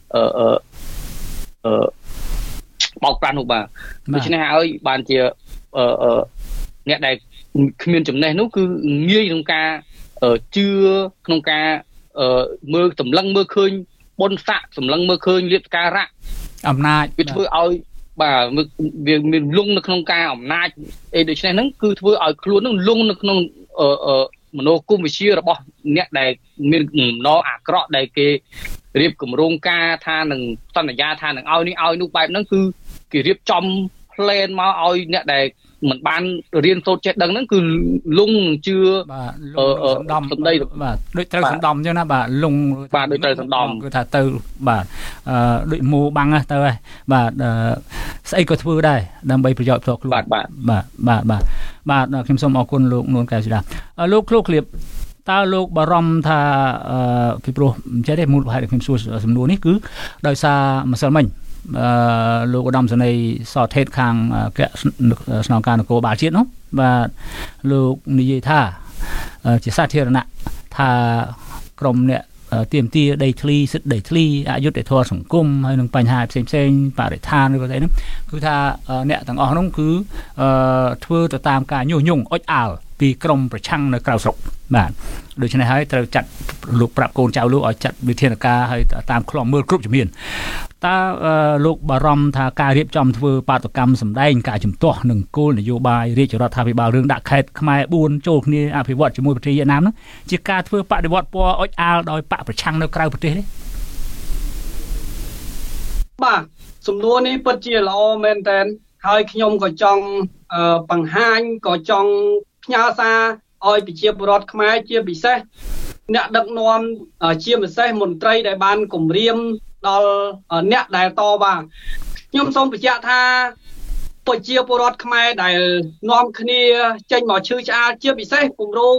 របោកប្រាស់នោះបាទដូច្នេះហើយបានជាអ្នកដែលគ្មានចំណេះនោះគឺងាយក្នុងការជឿក្នុងការមើលសម្លឹងមើលឃើញបុណ្យស័ក្តិសម្លឹងមើលឃើញលៀបសការៈអំណាចវាធ្វើឲ្យបាទវាមានលងនៅក្នុងការអំណាចអីដូច្នេះហ្នឹងគឺធ្វើឲ្យខ្លួននឹងលងនៅក្នុងមនោគមវិជ្ជារបស់អ្នកដែលមានបំណងអាក្រក់ដែលគេរៀបគម្រោងការថានឹងសន្យាថានឹងឲ្យនេះឲ្យនោះបែបហ្នឹងគឺគេរៀបចំផ្លែនមកឲ្យអ្នកដែលមិនបានរៀនសូត្រចេះដឹងហ្នឹងគឺលងជឿបាទសម្ដីបាទដូចត្រូវសណ្ដំអញ្ចឹងណាបាទលងបាទដូចត្រូវសណ្ដំគឺថាទៅបាទដូចមូបាំងទៅហើយបាទស្អីក៏ធ្វើដែរដើម្បីប្រយោជន៍ផ្ទាល់ខ្លួនបាទខ្ញុំសូមអរគុណលោកនួនកែវស៊ីដាលោកគ្លៀបតើលោកបារម្ភថាពីព្រោះមិនចេះទេមូលហេតុខ្ញុំសួរសំណួរនេះគឺដោយសារម្សិលមិញលោកឧត្តមសេនីយ៍សថេតខាងស្នងការនគរបាលជាតិនោះបាទលោកនិយាយថាជាសាធារណៈថាក្រមអ្នកទាមទារដីធ្លីសិទ្ធិដីធ្លីអយុត្តិធម៌សង្គមហើយនឹងបញ្ហាផ្សេងបរិស្ថានឬក៏ស្អីហ្នឹងគឺថាអ្នកទាំងអស់ហ្នឹងគឺធ្វើទៅតាមការញុះញង់អុចអាលពីក្រមប្រឆាំងនៅក្រៅស្រុកបាទដូច្នេះហើយត្រូវចាត់លោកប្រាប់កូនចៅលោកឲ្យចាត់វិធានការឲ្យតាមឃ្លាំមើលគ្រប់ជំនាញតើលោកបារម្ភថាការរៀបចំធ្វើបាតុកម្មសម្ដែងការជំទាស់នឹងគោលនយោបាយរាជរដ្ឋាភិបាលរឿងដាក់ខេត្តខ្មែរ4ចូលគ្នាអភិវឌ្ឍជាមួយប្រទេសវៀតណាមនោះជាការធ្វើបដិវត្តពណ៌អុចអាលដោយបកប្រឆាំងនៅក្រៅប្រទេសទេបាទសំណួរនេះពិតជាល្អមែនតើហើយខ្ញុំក៏ចង់បង្ហាញក៏ចង់ផ្ញើសារឲ្យប្រជាពលរដ្ឋខ្មែរជាពិសេសអ្នកដឹកនាំជាពិសេសមន្ត្រីដែលបានគម្រាមដល់អ្នកដែលតវ៉ាខ្ញុំសូមបញ្ជាក់ថាប្រជាពលរដ្ឋខ្មែរដែលនាំគ្នាចេញមកឈឺឆ្អាលជាពិសេសគម្រោង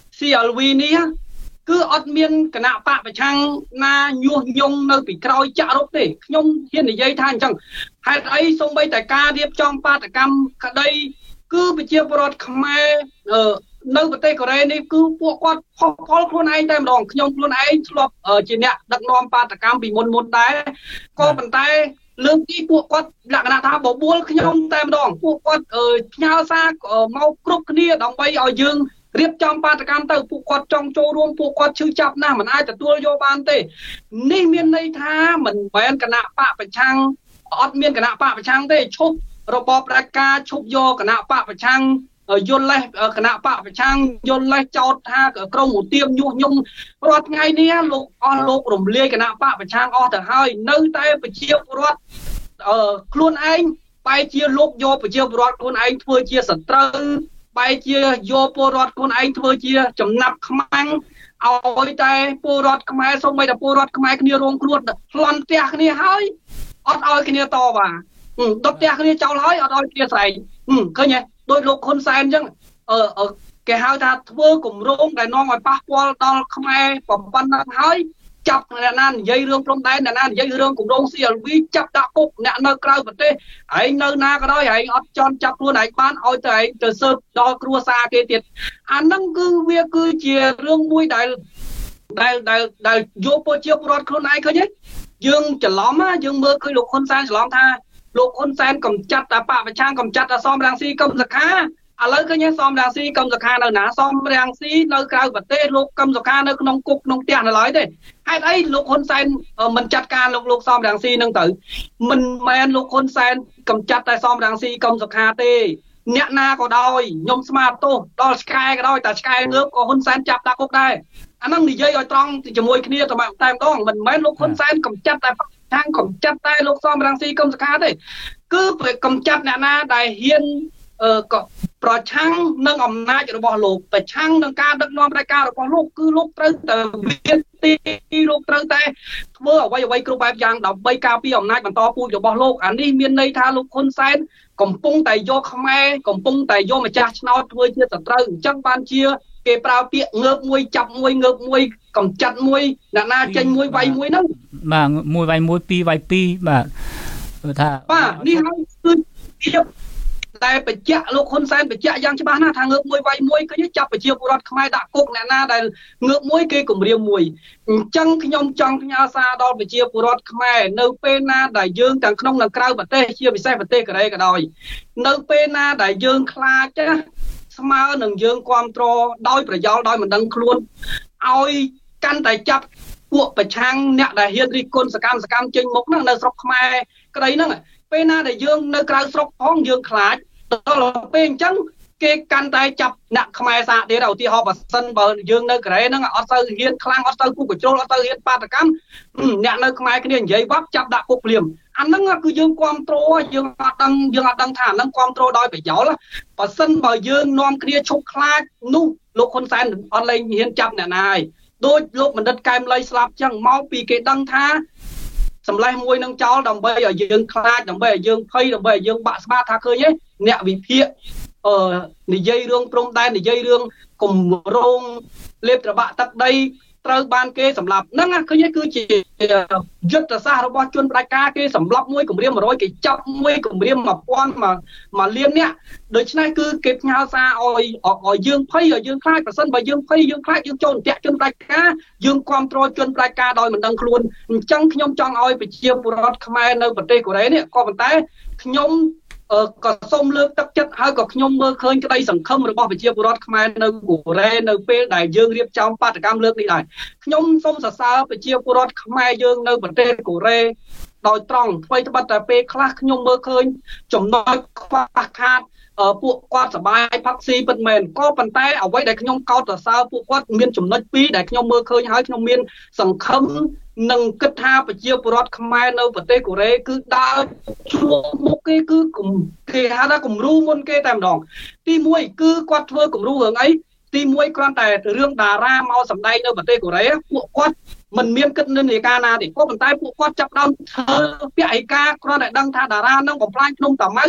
CLV នេះគឺអត់មានគណៈបកប្រឆាំងណាញុះញង់នៅពីក្រោយចាក់រុកទេខ្ញុំហ៊ាននិយាយថាអញ្ចឹងហេតុអីសូម្បីតែការរៀបចំបាតកម្មក្តីគឺប្រជាពលរដ្ឋខ្មែរនៅប្រទេសកូរ៉េនេះគឺពួកគាត់ផុសផុលខ្លួនឯងតែម្ដងខ្ញុំខ្លួនឯងធ្លាប់ជាអ្នកដឹកនាំបាតកម្មពីមុនដែរក៏ប៉ុន្តែលើកទីពួកគាត់លក្ខណៈថាបបួលខ្ញុំតែម្ដងពួកគាត់ផ្ញើសារមកគ្រប់គ្នាដើម្បីឲ្យយើងរៀបចំបាតកម្មទៅពួកគាត់ចង់ចូលរួមពួកគាត់ឈឺចាប់ណាស់មិនអាចទទួលយកបានទេនេះមានន័យថាមិនមែនគណៈបកប្រឆាំងអត់មានគណៈបកប្រឆាំងទេឈប់របបផ្ដាច់ការឈប់យកគណៈបកប្រឆាំងយល់លេសគណៈបកប្រឆាំងយល់លេសចោទថាក្រមឧទាមញុះញង់រាល់ថ្ងៃនេះលោករំលាយគណៈបកប្រឆាំងអស់ទៅហើយនៅតែប្រជាពលរដ្ឋខ្លួនឯងបែរជាលោកយកប្រជាពលរដ្ឋខ្លួនឯងធ្វើជាសត្រូវបែរជាយកពលរដ្ឋខ្លួនឯងធ្វើជាចំណាប់ខ្មាំងឲ្យតែពលរដ្ឋខ្មែរសូម្បីតែពលរដ្ឋខ្មែរគ្នារងគ្រោះប្លន់ផ្ទះគ្នាហើយអត់ឲ្យគ្នាតវ៉ាដុតផ្ទះគ្នាចោលហើយអត់ឲ្យគ្នាស្រែកឃើញទេដោយលោកហ៊ុនសែនអញ្ចឹងគេហៅថាធ្វើគម្រោងដែលនាំឲ្យប៉ះពាល់ដល់ខ្មែរប៉ុណ្ណឹងហើយចាប់អ្នកណានិយាយរឿងព្រំដែនអ្នកណានិយាយរឿងគម្រោង CLV ចាប់ដាក់គុកអ្នកនៅក្រៅប្រទេសឯងនៅណាក៏ដោយឯងអត់ចន់ចាប់ខ្លួនឯងបានឲ្យទៅឯងទៅស៊ើបដល់គ្រួសារគេទៀតអាហ្នឹងគឺវាគឺជារឿងមួយដែលយកប្រជាពលរដ្ឋខ្លួនឯងឃើញទេយើងច្រឡំយើងមើលឃើញលោកហ៊ុនសែនច្រឡំថាលោកហ៊ុនសែនកំចាត់តែបកប្រឆាំងកំចាត់តែសមរាំងស៊ីកឹមសុខាឥឡូវឃើញសមរាំងស៊ីកឹមសុខានៅណាសមរាំងស៊ីនៅក្រៅប្រទេសលោកកឹមសុខានៅក្នុងគុកក្នុងផ្ទះនៅឡើយទេហេតុអីលោកហ៊ុនសែនមិនចាត់ការលោកសមរាំងស៊ីនឹងទៅមិនមែនលោកហ៊ុនសែនកំចាត់តែសមរាំងស៊ីកឹមសុខាទេអ្នកណាក៏ដោយខ្ញុំស្មារតីដល់ឆ្កែក៏ដោយតែឆ្កែងើបក៏ហ៊ុនសែនចាប់ដាក់គុកដែរអាហ្នឹងនិយាយឲ្យត្រង់ជាមួយគ្នាតែម្ដងមិនមែនលោកហ៊ុនសែនកំចាត់តែខាងកំចាត់តែលោកសមរាំងស៊ីកឹមសុខាទេគឺកំចាត់អ្នកណាដែលហ៊ានក៏ប្រឆាំងនឹងអំណាចរបស់លោកប្រឆាំងនឹងការដឹកនាំផ្ដាច់ការរបស់លោកគឺលោកត្រូវតែមានទីលោកត្រូវតែធ្វើអ្វីគ្រប់បែបយ៉ាងដើម្បីការពារអំណាចបន្តពូជរបស់លោកអានេះមានន័យថាលោកហ៊ុនសែនកំពុងតែយកខ្មែរកំពុងតែយកម្ចាស់ឆ្នោតធ្វើជាសត្រូវអញ្ចឹងបានជាគេប្រើពាក្យងើបមួយចាប់មួយងើបមួយកំចាត់មួយអ្នកណាចេញមួយវាយមួយហ្នឹងបាទមួយវាយមួយពីរវាយពីរបាទថាបាទនេះហើយគឺតែបញ្ជាក់លោកហ៊ុនសែនបញ្ជាក់យ៉ាងច្បាស់ណាស់ថាងើបមួយវាយមួយគឺចាប់ប្រជាពលរដ្ឋខ្មែរដាក់គុកអ្នកណាដែលងើបមួយគេគំរាមមួយអញ្ចឹងខ្ញុំចង់ផ្ញើសារដល់ប្រជាពលរដ្ឋខ្មែរនៅពេលណាដែលយើងទាំងក្នុងនិងក្រៅប្រទេសជាពិសេសប្រទេសកូរ៉េក៏ដោយនៅពេលណាដែលយើងខ្លាចស្មើនឹងយើងគ្រប់គ្រងដោយប្រយោលដោយមិនដឹងខ្លួនឲ្យកាន់តែចាប់ពួកប្រឆាំងអ្នកដែលហ៊ានរិះគន់សកម្មចេញមុខហ្នឹងនៅស្រុកខ្មែរក្តីហ្នឹងពេលណាដែលយើងនៅក្រៅស្រុកផងយើងខ្លាចដល់ពេលអញ្ចឹងគេកាន់តែចាប់អ្នកខ្មែរសាកទៀតឧទាហរណ៍បើសិនបើយើងនៅកូរ៉េហ្នឹងអត់ទៅហ៊ានខ្លាំងអត់ទៅពុះកជ្រុលអត់ទៅហ៊ានបាតកម្មអ្នកនៅខ្មែរគ្នានិយាយវត្តចាប់ដាក់គុកភ្លាមអាហ្នឹងគឺយើងគ្រប់គ្រងយើងអត់ដឹងថាអាហ្នឹងគ្រប់គ្រងដោយប្រយោលបើសិនបើយើងនាំគ្នាឈប់ខ្លាចនោះលោកហ៊ុនសែនអត់លែងហ៊ានចាប់អ្នកណាហើយដូចលោកបណ្ឌិតកែមលីស្លាប់ចឹងមកពីគេដឹងថាសម្លេះមួយនឹងចោលដើម្បីឲ្យយើងខ្លាចដើម្បីឲ្យយើងភ័យដើម្បីឲ្យយើងបាក់ស្បាតថាឃើញទេអ្នកវិភាគនិយាយរឿងព្រំដែននិយាយរឿងគម្រោងលេបត្របាក់ទឹកដីត្រូវបានគេសម្លាប់ហ្នឹងឃើញគឺជាយុទ្ធសាស្ត្ររបស់ជនផ្ដាច់ការគេសម្លាប់មួយគម្រាម100គេចាប់មួយគម្រាម1000មកលានអ្នកដូច្នេះគឺគេផ្ញើសារឲ្យយើងភ័យឲ្យយើងខ្លាចប្រសិនបើយើងភ័យយើងខ្លាចយើងចូលអន្ទាក់ជនផ្ដាច់ការយើងគ្រប់គ្រងជនផ្ដាច់ការដោយមិនដឹងខ្លួនអញ្ចឹងខ្ញុំចង់ឲ្យប្រជាពលរដ្ឋខ្មែរនៅប្រទេសកូរ៉េនេះក៏ប៉ុន្តែខ្ញុំក៏សូមលើកទឹកចិត្តហើយក៏ខ្ញុំមើលឃើញក្តីសង្ឃឹមរបស់ប្រជាពលរដ្ឋខ្មែរនៅកូរ៉េនៅពេលដែលយើងរៀបចំបាតកម្មលើកនេះដែរខ្ញុំសូមសរសើរប្រជាពលរដ្ឋខ្មែរយើងនៅប្រទេសកូរ៉េដោយត្រង់អ្វីត្បិតតែពេលខ្លះខ្ញុំមើលឃើញចំណុចខ្វះខាតពួកគាត់សបាយផាក់ស៊ីពិតមែនក៏ប៉ុន្តែអ្វីដែលខ្ញុំកោតសរសើរពួកគាត់មានចំណុចពីរដែលខ្ញុំមើលឃើញហើយខ្ញុំមានសង្ឃឹមនឹងគិតថាប្រជាពលរដ្ឋខ្មែរនៅប្រទេសកូរ៉េគឺដើរជួបមុខគេគឺគេហៅថាគំរូមុនគេតែម្ដងទី1គឺគាត់ធ្វើគំរូរឿងអីទី1គ្រាន់តែរឿងតារាមកសម្ដែងនៅប្រទេសកូរ៉េពួកគាត់មិនមានគិតនិន្នាការណាទេក៏ប៉ុន្តែពួកគាត់ចាប់ដើមធ្វើពាក្យឯកាគ្រាន់តែដឹងថាតារានឹងបំផ្លាញភ្នំតាម៉ៅ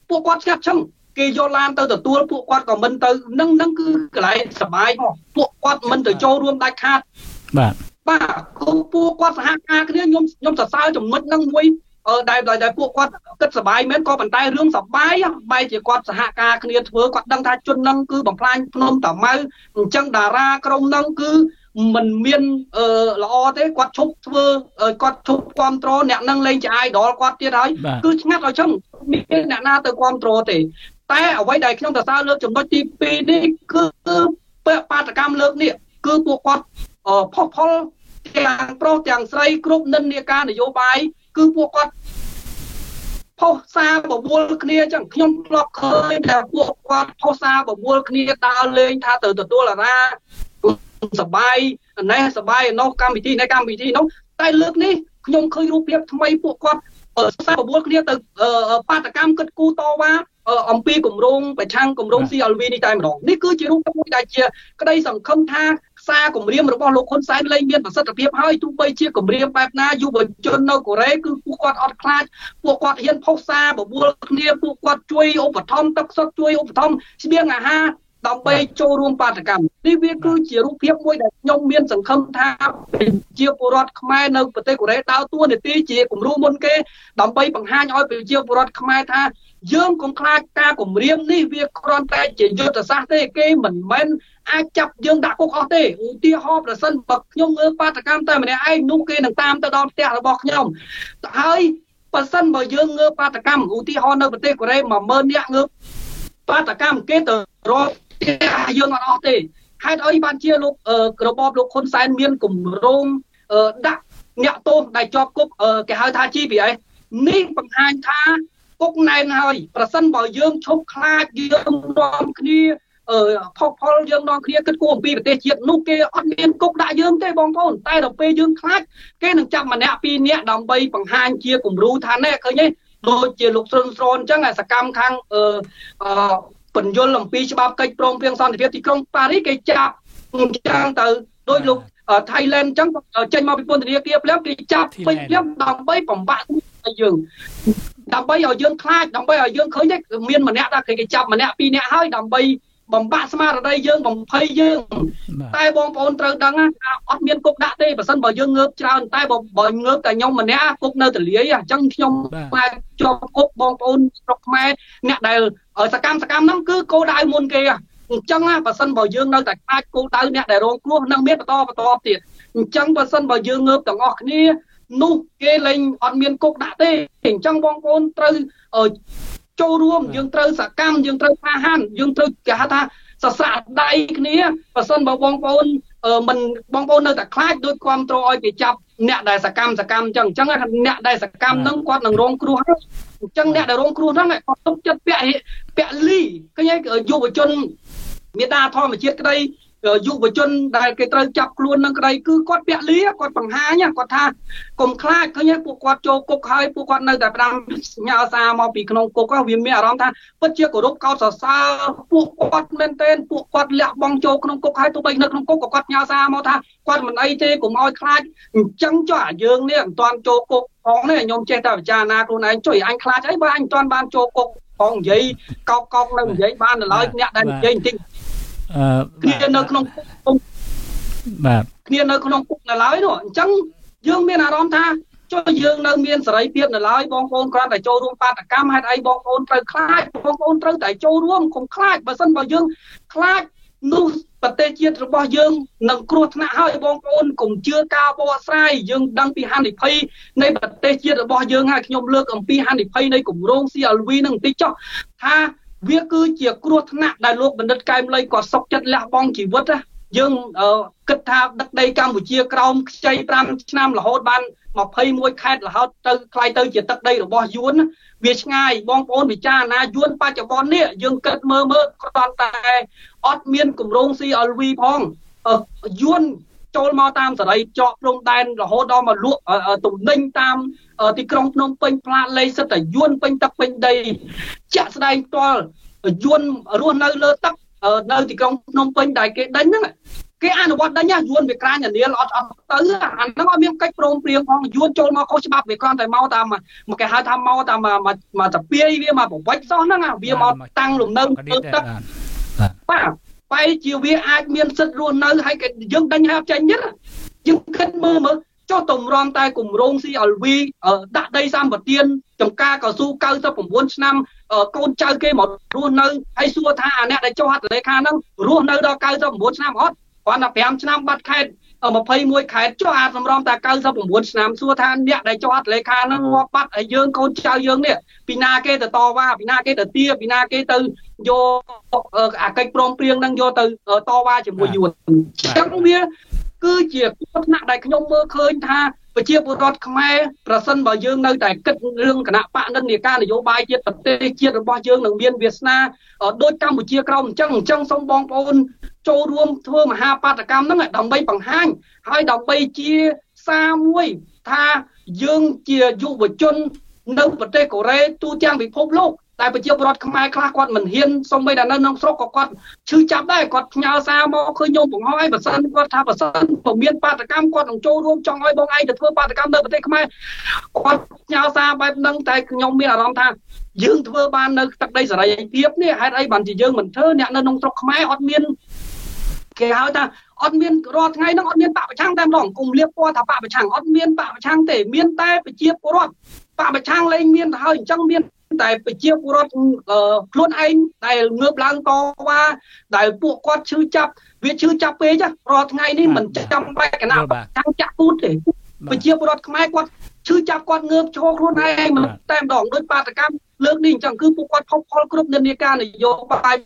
ពួកគាត់ស្ងាត់ឈឹងគេយកឡានទៅទទួលពួកគាត់ក៏មិនទៅនឹងគឺកន្លែងសប្បាយផងពួកគាត់មិនទៅចូលរួមដាច់ខាតបាទគឺពួកគាត់សហការគ្នាខ្ញុំសរសើរចំណុចហ្នឹងមួយដែលពួកគាត់គិតសប្បាយមែនក៏ប៉ុន្តែរឿងសប្បាយបែរជាគាត់សហការគ្នាធ្វើគាត់ដឹងថាជនហ្នឹងគឺបំផ្លាញភ្នំតាម៉ៅអញ្ចឹងតារាក្រុមហ្នឹងគឺមិនមានល្អទេគាត់ឈប់ធ្វើគាត់ឈប់គ្រប់គ្រងអ្នកនឹងលេងជា idol គាត់ទៀតហើយគឺឆ្ងាត់ឲ្យចឹងមានអ្នកណាទៅគ្រប់គ្រងទេតែអ្វីដែលខ្ញុំសរសើរលើកចំណុចទី2នេះគឺបាតកម្មលើកនេះគឺពួកគាត់ផុសផុលទាំងប្រុសទាំងស្រីគ្រប់និន្នាការនយោបាយគឺពួកគាត់ផុសសារបបួលគ្នាចឹងខ្ញុំធ្លាប់ឃើញតែពួកគាត់ផុសសារបបួលគ្នាដើរលេងថាទៅទទួលអារាសបាយណេះសបាយនោះកម្មវិធីនោះតែលើកនេះខ្ញុំឃើញរូបភាពថ្មីពួកគាត់សារបបួលគ្នាទៅបាតកម្មគិតគូតវ៉ាអំពីគម្រោងប្រឆាំងគម្រោង CLV នេះតែម្ដងនេះគឺជារូបភាពមួយដែលជាក្តីសង្ឃឹមថាសារគម្រាមរបស់លោកហ៊ុនសែនលែងមានប្រសិទ្ធភាពហើយទោះបីជាគម្រាមបែបណាយុវជននៅកូរ៉េគឺពួកគាត់អត់ខ្លាចពួកគាត់ហ៊ានផុសសារបបួលគ្នាពួកគាត់ជួយឧបត្ថម្ភទឹកសុទ្ធជួយឧបត្ថម្ភស្បៀងអាហារដើម្បីចូលរួមបាតកម្មនេះវាគឺជារូបភាពមួយដែលខ្ញុំមានសង្ឃឹមថាប្រជាពលរដ្ឋខ្មែរនៅប្រទេសកូរ៉េដើរតួនាទីជាគំរូមុនគេដើម្បីបង្ហាញឲ្យប្រជាពលរដ្ឋខ្មែរថាយើងកុំខ្លាចការគម្រាមនេះវាគ្រាន់តែជាយុទ្ធសាស្ត្រទេគេមិនមែនអាចចាប់យើងដាក់គុកអស់ទេឧទាហរណ៍ប្រសិនបើខ្ញុំងើបបាតកម្មតែម្នាក់ឯងនោះគេនឹងតាមទៅដល់ផ្ទះរបស់ខ្ញុំហើយប្រសិនបើយើងងើបបាតកម្មឧទាហរណ៍នៅប្រទេសកូរ៉េ 10000 នាក់ងើបបាតកម្មគេទៅរកយើងអត់អស់ទេហេតុអីបានជាលោករបបលោកហ៊ុនសែនមានគម្រោងដាក់អ្នកទោសដែលជាប់គុកគេហៅថា GPS នេះបង្ហាញថាគុកណែនហើយប្រសិនបើយើងឈប់ខ្លាចយើងនាំគ្នាផុសផុលយើងនាំគ្នាគិតគូរអំពីប្រទេសជាតិនោះគេអត់មានគុកដាក់យើងទេបងប្អូនតែដល់ពេលយើងខ្លាចគេនឹងចាប់ម្នាក់ពីរនាក់ដើម្បីបង្ហាញជាគំរូថាណែឃើញទេដូចជាលោកស្រុនស្រនអញ្ចឹងសកម្មខាងបញ្យលអំពីច្បាប់កិច្ចព្រមព្រៀងសន្តិភាពទីក្រុងប៉ារីសគេចាប់អញ្ចឹងទៅដោយលោក Thailand អញ្ចឹងចេញមកពីពន្ធនាគារភ្លាមគេចាប់ពេញភ្លាមដើម្បីបំបាក់យើងដើម្បីឲ្យយើងខ្លាចដើម្បីឲ្យយើងឃើញមានម្នាក់ដែរគេចាប់ម្នាក់ពីរនាក់ហើយដើម្បីបំបាក់ស្មារតីយើងបំភ័យយើងតែបងប្អូនត្រូវដឹងថាអត់មានគុកដាក់ទេបើសិនបើយើងងើបច្រើនតែបើងើបតែខ្ញុំម្នាក់គុកនៅទលាយអញ្ចឹងខ្ញុំតែជាប់គុកបងប្អូនស្រុកខ្មែរអ្នកដែលសកម្មហ្នឹងគឺគោលដៅមុនគេអញ្ចឹងបើសិនបើយើងនៅតែខ្លាចគោលដៅអ្នកដែលរងគ្រោះនឹងមានបន្តទៀតអញ្ចឹងបើសិនបើយើងងើបទាំងអស់គ្នានោះគេលែងអត់មានគុកដាក់ទេអញ្ចឹងបងប្អូនត្រូវចូលរួមយើងត្រូវសកម្មយើងត្រូវក្លាហានយើងត្រូវគេហៅថាសស័កដៃគ្នាបើសិនបើបងប្អូនមិនបងប្អូននៅតែខ្លាចដូចគ្រប់គ្រងឲ្យគេចាប់អ្នកដែលសកម្មអញ្ចឹងអ្នកដែលសកម្មហ្នឹងគាត់នឹងរងគ្រោះហើយអញ្ចឹងអ្នកដែលរងគ្រោះហ្នឹងគាត់ទុកចិត្តពាក់លីឃើញយុវជនមេដាធម្មជាតិក្តីយុវជនដែលគេត្រូវចាប់ខ្លួននឹងក្តីគឺគាត់ពាក់លីគាត់បង្ហាញគាត់ថាកុំខ្លាចឃើញពួកគាត់ចូលគុកហើយពួកគាត់នៅតែផ្ដាំញ៉ាសារមកពីក្នុងគុកវាមានអារម្មណ៍ថាពិតជាគោរពកោតសរសើរពួកគាត់មែនទែនពួកគាត់លះបង់ចូលក្នុងគុកហើយទោះបីនៅក្នុងគុកក៏គាត់ញ៉ាសារមកថាគាត់មិនអីទេកុំឲ្យខ្លាចអញ្ចឹងចុះអាយើងនេះមិនទាន់ចូលគុកផងនេះខ្ញុំចេះតែពិចារណាខ្លួនឯងចុះអញខ្លាចអីបើអញមិនទាន់បានចូលគុកផងនិយាយកោកនៅនិយាយបានដល់ហើយអ្នកដែលនិយាយបន្តិចគ្នានៅក្នុងគុកបាទគ្នានៅក្នុងគុកនៅឡើយនោះអញ្ចឹងយើងមានអារម្មណ៍ថាចុះយើងនៅមានសេរីភាពនៅឡើយបងប្អូនគ្រាន់តែចូលរួមបាតកម្មហេតុអីបងប្អូនត្រូវខ្លាចបងប្អូនត្រូវតែចូលរួមកុំខ្លាចបើសិនបើយើងខ្លាចនោះប្រទេសជាតិរបស់យើងនឹងគ្រោះថ្នាក់ហើយបងប្អូនកុំជឿការបកស្រាយយើងដឹងពីហានិភ័យនៃប្រទេសជាតិរបស់យើងហើយខ្ញុំលើកអំពីហានិភ័យនៃគម្រោង CLV នឹងបន្តិចចុះថាវាគឺជាគ្រោះថ្នាក់ដែលលោកបណ្ឌិតកែមលីគាត់សុខចិត្តលះបង់ជីវិតយើងគិតថាដឹកដីកម្ពុជាក្រោមខ្ចី5ឆ្នាំរហូតបាន21ខេត្តរហូតទៅខ្ល้ายទៅជាទឹកដីរបស់យួនវាឆ្ងាយបងប្អូនពិចារណាយួនបច្ចុប្បន្ននេះយើងគិតមើលគ្រាន់តែអត់មានគម្រោង CLV ផងយួនចូលមកតាមសេរីចកព្រំដែនរហូតដល់មកលក់ទំនិញតាមទីក្រុងភ្នំពេញផ្លាតលេខសិតតែយួនពេញទឹកពេញដីជាក់ស្ដែងផ្ទាល់យួនរស់នៅលើទឹកនៅទីក្រុងភ្នំពេញដែលគេដេញហ្នឹងគេគេអនុវត្តដេញយួនវាក្រាញនានាអត់ទៅអាហ្នឹងអត់មានកិច្ចព្រមព្រៀងផងយួនចូលមកខុសច្បាប់វាគ្រាន់តែមកតាមមកគេហៅថាមកតាមមកតាពាយវាមកប្រវិចសោះហ្នឹងវាមកតាំងលំនៅទឹកបាទបែរជាវាអាចមានសិទ្ធិរស់នៅហើយគេយើងដេញហើយអត់ចេញទេយើងគិតមើលចុះតម្រាំតែគម្រោង CLV ដាក់ដីសម្បទានចំការកស៊ូ99ឆ្នាំកូនចៅគេមករស់នៅហើយសួរថាអាអ្នកដែលចុះហត្ថលេខាហ្នឹងរស់នៅដល់99ឆ្នាំអត់គ្រាន់តែ5ឆ្នាំបាត់ខេត្ត21ខេត្តចុះអាចសម្រំតែ99ឆ្នាំសួរថាអ្នកដែលចុះហត្ថលេខាហ្នឹងងាប់បាត់ហើយយើងកូនចៅយើងនេះពីណាគេទៅតវ៉ាពីណាគេទៅទាពីណាគេទៅយកអាកិច្ចព្រមព្រៀងហ្នឹងយកទៅតវ៉ាជាមួយយួនអញ្ចឹងវាគឺជាផ្នែកដែលខ្ញុំមើលឃើញថាប្រជាពលរដ្ឋខ្មែរប្រសិនបើយើងនៅតែគិតរឿងគណៈបកនិន្នាការនយោបាយជាតិប្រទេសជាតិរបស់យើងនឹងមានវាសនាដូចកម្ពុជាក្រោមអញ្ចឹងសូមបងប្អូនចូលរួមធ្វើមហាបាតកម្មហ្នឹងដើម្បីបង្ហាញហើយដើម្បីជាសារមួយថាយើងជាយុវជននៅប្រទេសកូរ៉េទូទាំងពិភពលោកតែប្រជាពលរដ្ឋខ្មែរខ្លះគាត់មិនហ៊ានសូម្បីតែនៅក្នុងស្រុកក៏គាត់ឈឺចាប់ដែរគាត់ផ្ញើសារមកឃើញខ្ញុំបង្ហោះឲ្យបើសិនគាត់ថាបើសិនបើមានបាតកម្មគាត់នឹងចូលរួមចង់ឲ្យបងឯងទៅធ្វើបាតកម្មនៅប្រទេសខ្មែរគាត់ផ្ញើសារបែបហ្នឹងតែខ្ញុំមានអារម្មណ៍ថាយើងធ្វើបាននៅទឹកដីសេរីភាពនេះហេតុអីបានជាយើងមិនធ្វើអ្នកនៅក្នុងស្រុកខ្មែរអត់មានគេហៅថាអត់មានរាល់ថ្ងៃហ្នឹងអត់មានបកប្រឆាំងតែម្ដងគុំលៀបពណ៌ថាបកប្រឆាំងអត់មានបកប្រឆាំងទេមានតែប្រជាពលរដ្ឋបកប្រឆាំងលែងមានទៅហើយអញ្ចឹងមានតែប្រជាពលរដ្ឋខ្លួនឯងដែលងើបឡើងតវ៉ាដែលពួកគាត់ឈឺចាប់វាឈឺចាប់ពេករាល់ថ្ងៃនេះមិនចាំបាច់គណៈតាំងចាក់ពូតទេប្រជាពលរដ្ឋខ្មែរគាត់ឈឺចាប់គាត់ងើបឈរខ្លួនឯងមិនតែម្ដងដោយបាតកម្មលើកនេះអញ្ចឹងគឺពួកគាត់ផុសផុលគ្រប់និន្នាការនយោបាយ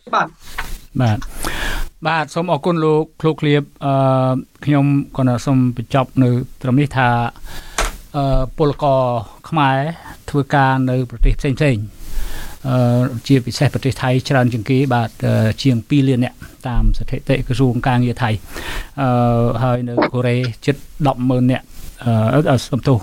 បាទសូមអរគុណលោកឃ្លោកឃ្លាបខ្ញុំក៏សូមបញ្ចប់នៅត្រឹមនេះថាពលករខ្មែរធ្វើការនៅប្រទេសផ្សេងជាពិសេសប្រទេសថៃច្រើនជាងគេបាទជាង2លាននាក់តាមស្ថិតិក្រសួងការងារថៃហើយនៅកូរ៉េជិត 10,000 នាក់សំទោស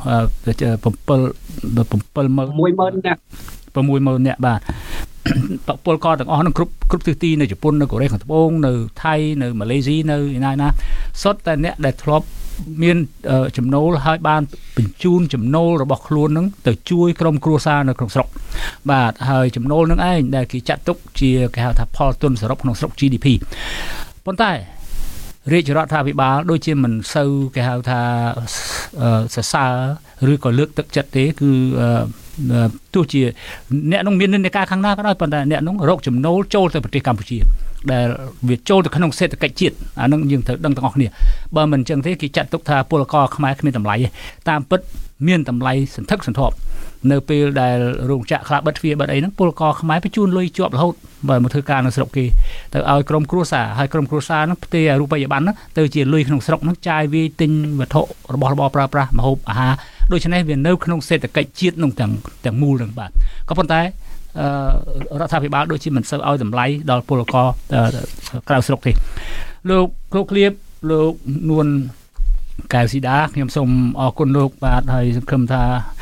6,000 នាក់បាទពលករទាំងអស់នឹងគ្រប់ទិសទីនៅជប៉ុននៅកូរ៉េខាងត្បូងនៅថៃនៅម៉ាឡេស៊ីនៅណាសុទ្ធតែអ្នកដែលធ្លាប់មានចំណូលហើយបានបញ្ជូនចំណូលរបស់ខ្លួននឹងទៅជួយក្រុមគ្រួសារនៅក្នុងស្រុកបាទហើយចំណូលនឹងឯងដែលគេចាត់ទុកជាគេហៅថាផលទុនសរុបក្នុងស្រុក GDP ប៉ុន្តែរាជរដ្ឋាភិបាលដូចជាមិនសូវគេហៅថាសរសើរឬក៏លើកទឹកចិត្តទេគឺទោះជាអ្នកនោះមាននិន្នាការខាងណាក៏ដោយប៉ុន្តែអ្នកនោះរកចំណូលចូលទៅប្រទេសកម្ពុជាដែលវាចូលទៅក្នុងសេដ្ឋកិច្ចជាតិអានឹងយើងត្រូវដឹងទាំងអស់គ្នាបើមិនអញ្ចឹងទេគេចាត់ទុកថាពលករខ្មែរគ្មានតម្លៃទេតាមពិតមានតម្លៃសន្ធឹកសន្ធាប់នៅពេលដែលរោងចក្រខ្លះបិទទ្វារបិទអីហ្នឹងពលករខ្មែរបញ្ជូនលុយជាប់រហូតបើមកធ្វើការនៅស្រុកគេទៅឲ្យក្រុមគ្រួសារហើយក្រុមគ្រួសារហ្នឹងផ្ទេររូបិយប័ណ្ណហ្នឹងទៅជាលុយក្នុងស្រុកហ្នឹងចាយវាយទិញវត្ថុរបស់របរប្រើប្រាស់ម្ហូបអាហារដូច្នេះវានៅក្នុងសេដ្ឋកិច្ចជាតិនោះទាំងមូលហ្នឹងបាទក៏ប៉ុន្តែរដ្ឋាភិបាលដូចជាមិនសូវឲ្យតម្លៃដល់ពលករក្រៅស្រុកទេលោកគ្រូឃ្លាបលោកនួនកែវស៊ីដាខ្ញុំសូមអរគុណលោកបាទហើយសង្ឃឹមថា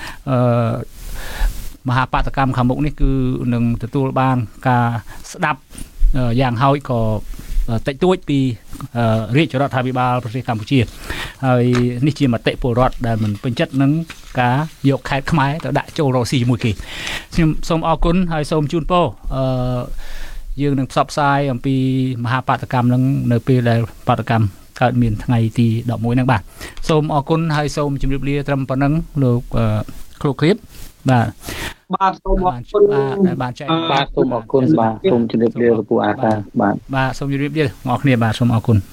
មហាបាតកម្មខាងមុខនេះគឺនឹងទទួលបានការស្ដាប់យ៉ាងហោចក៏តិចតួចពីរាជរដ្ឋាភិបាលប្រទេសកម្ពុជាហើយនេះជាមតិពលរដ្ឋដែលមិនពេញចិត្តនឹងការយកខេត្តខ្មែរទៅដាក់ចូលរកស៊ីជាមួយគេខ្ញុំសូមអរគុណហើយសូមជូនពរយើងនឹងផ្សព្វផ្សាយអំពីមហាបាតកម្មនឹងនៅពេលដែលបាតកម្មកើតមានថ្ងៃទី11ហ្នឹងបាទសូមអរគុណហើយសូមជម្រាបលាត្រឹមប៉ុណ្ណឹងលោកគ្រូឃ្លាបបាទសូមអរគុណបាទសូមអរគុណបាទសូមជម្រាបលាលោកពូអាតាបាទសូមជម្រាបលាបងប្អូនគ្នាបាទសូមអរគុណ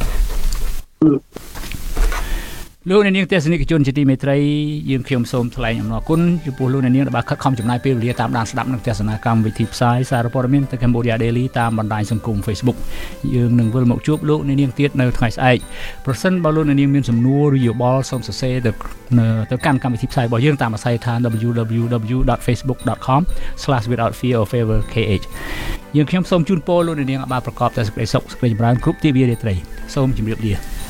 លោកអ្នកនាងទស្សនិកជនជាទីមេត្រីយើងខ្ញុំសូមថ្លែងអំណរគុណចំពោះលោកអ្នកនាងដែលបានខិតខំចំណាយពេលវេលាតាមដានស្ដាប់និងទស្សនាកម្មវិធីផ្សាយសារព័ត៌មានទៅ Cambodia Daily តាមបណ្ដាញសង្គម Facebook យើងនឹងវិលមកជួបលោកអ្នកនាងទៀតនៅថ្ងៃស្អែកប្រសិនបើលោកអ្នកនាងមានសំណួរឬយោបល់សូមសរសេរទៅកាន់កម្មវិធីផ្សាយរបស់យើងតាមអាស័យដ្ឋាន www.facebook.com/withoutfearorfavorkh យើងខ្ញុំសូមជូនពរលោកអ្នកនាងឲ្យបានប្រកបតែសេចក្តីសុខសេចក្តីចម្រើនគ្រប់ទិវារាត្រីសូមជម្រាបលា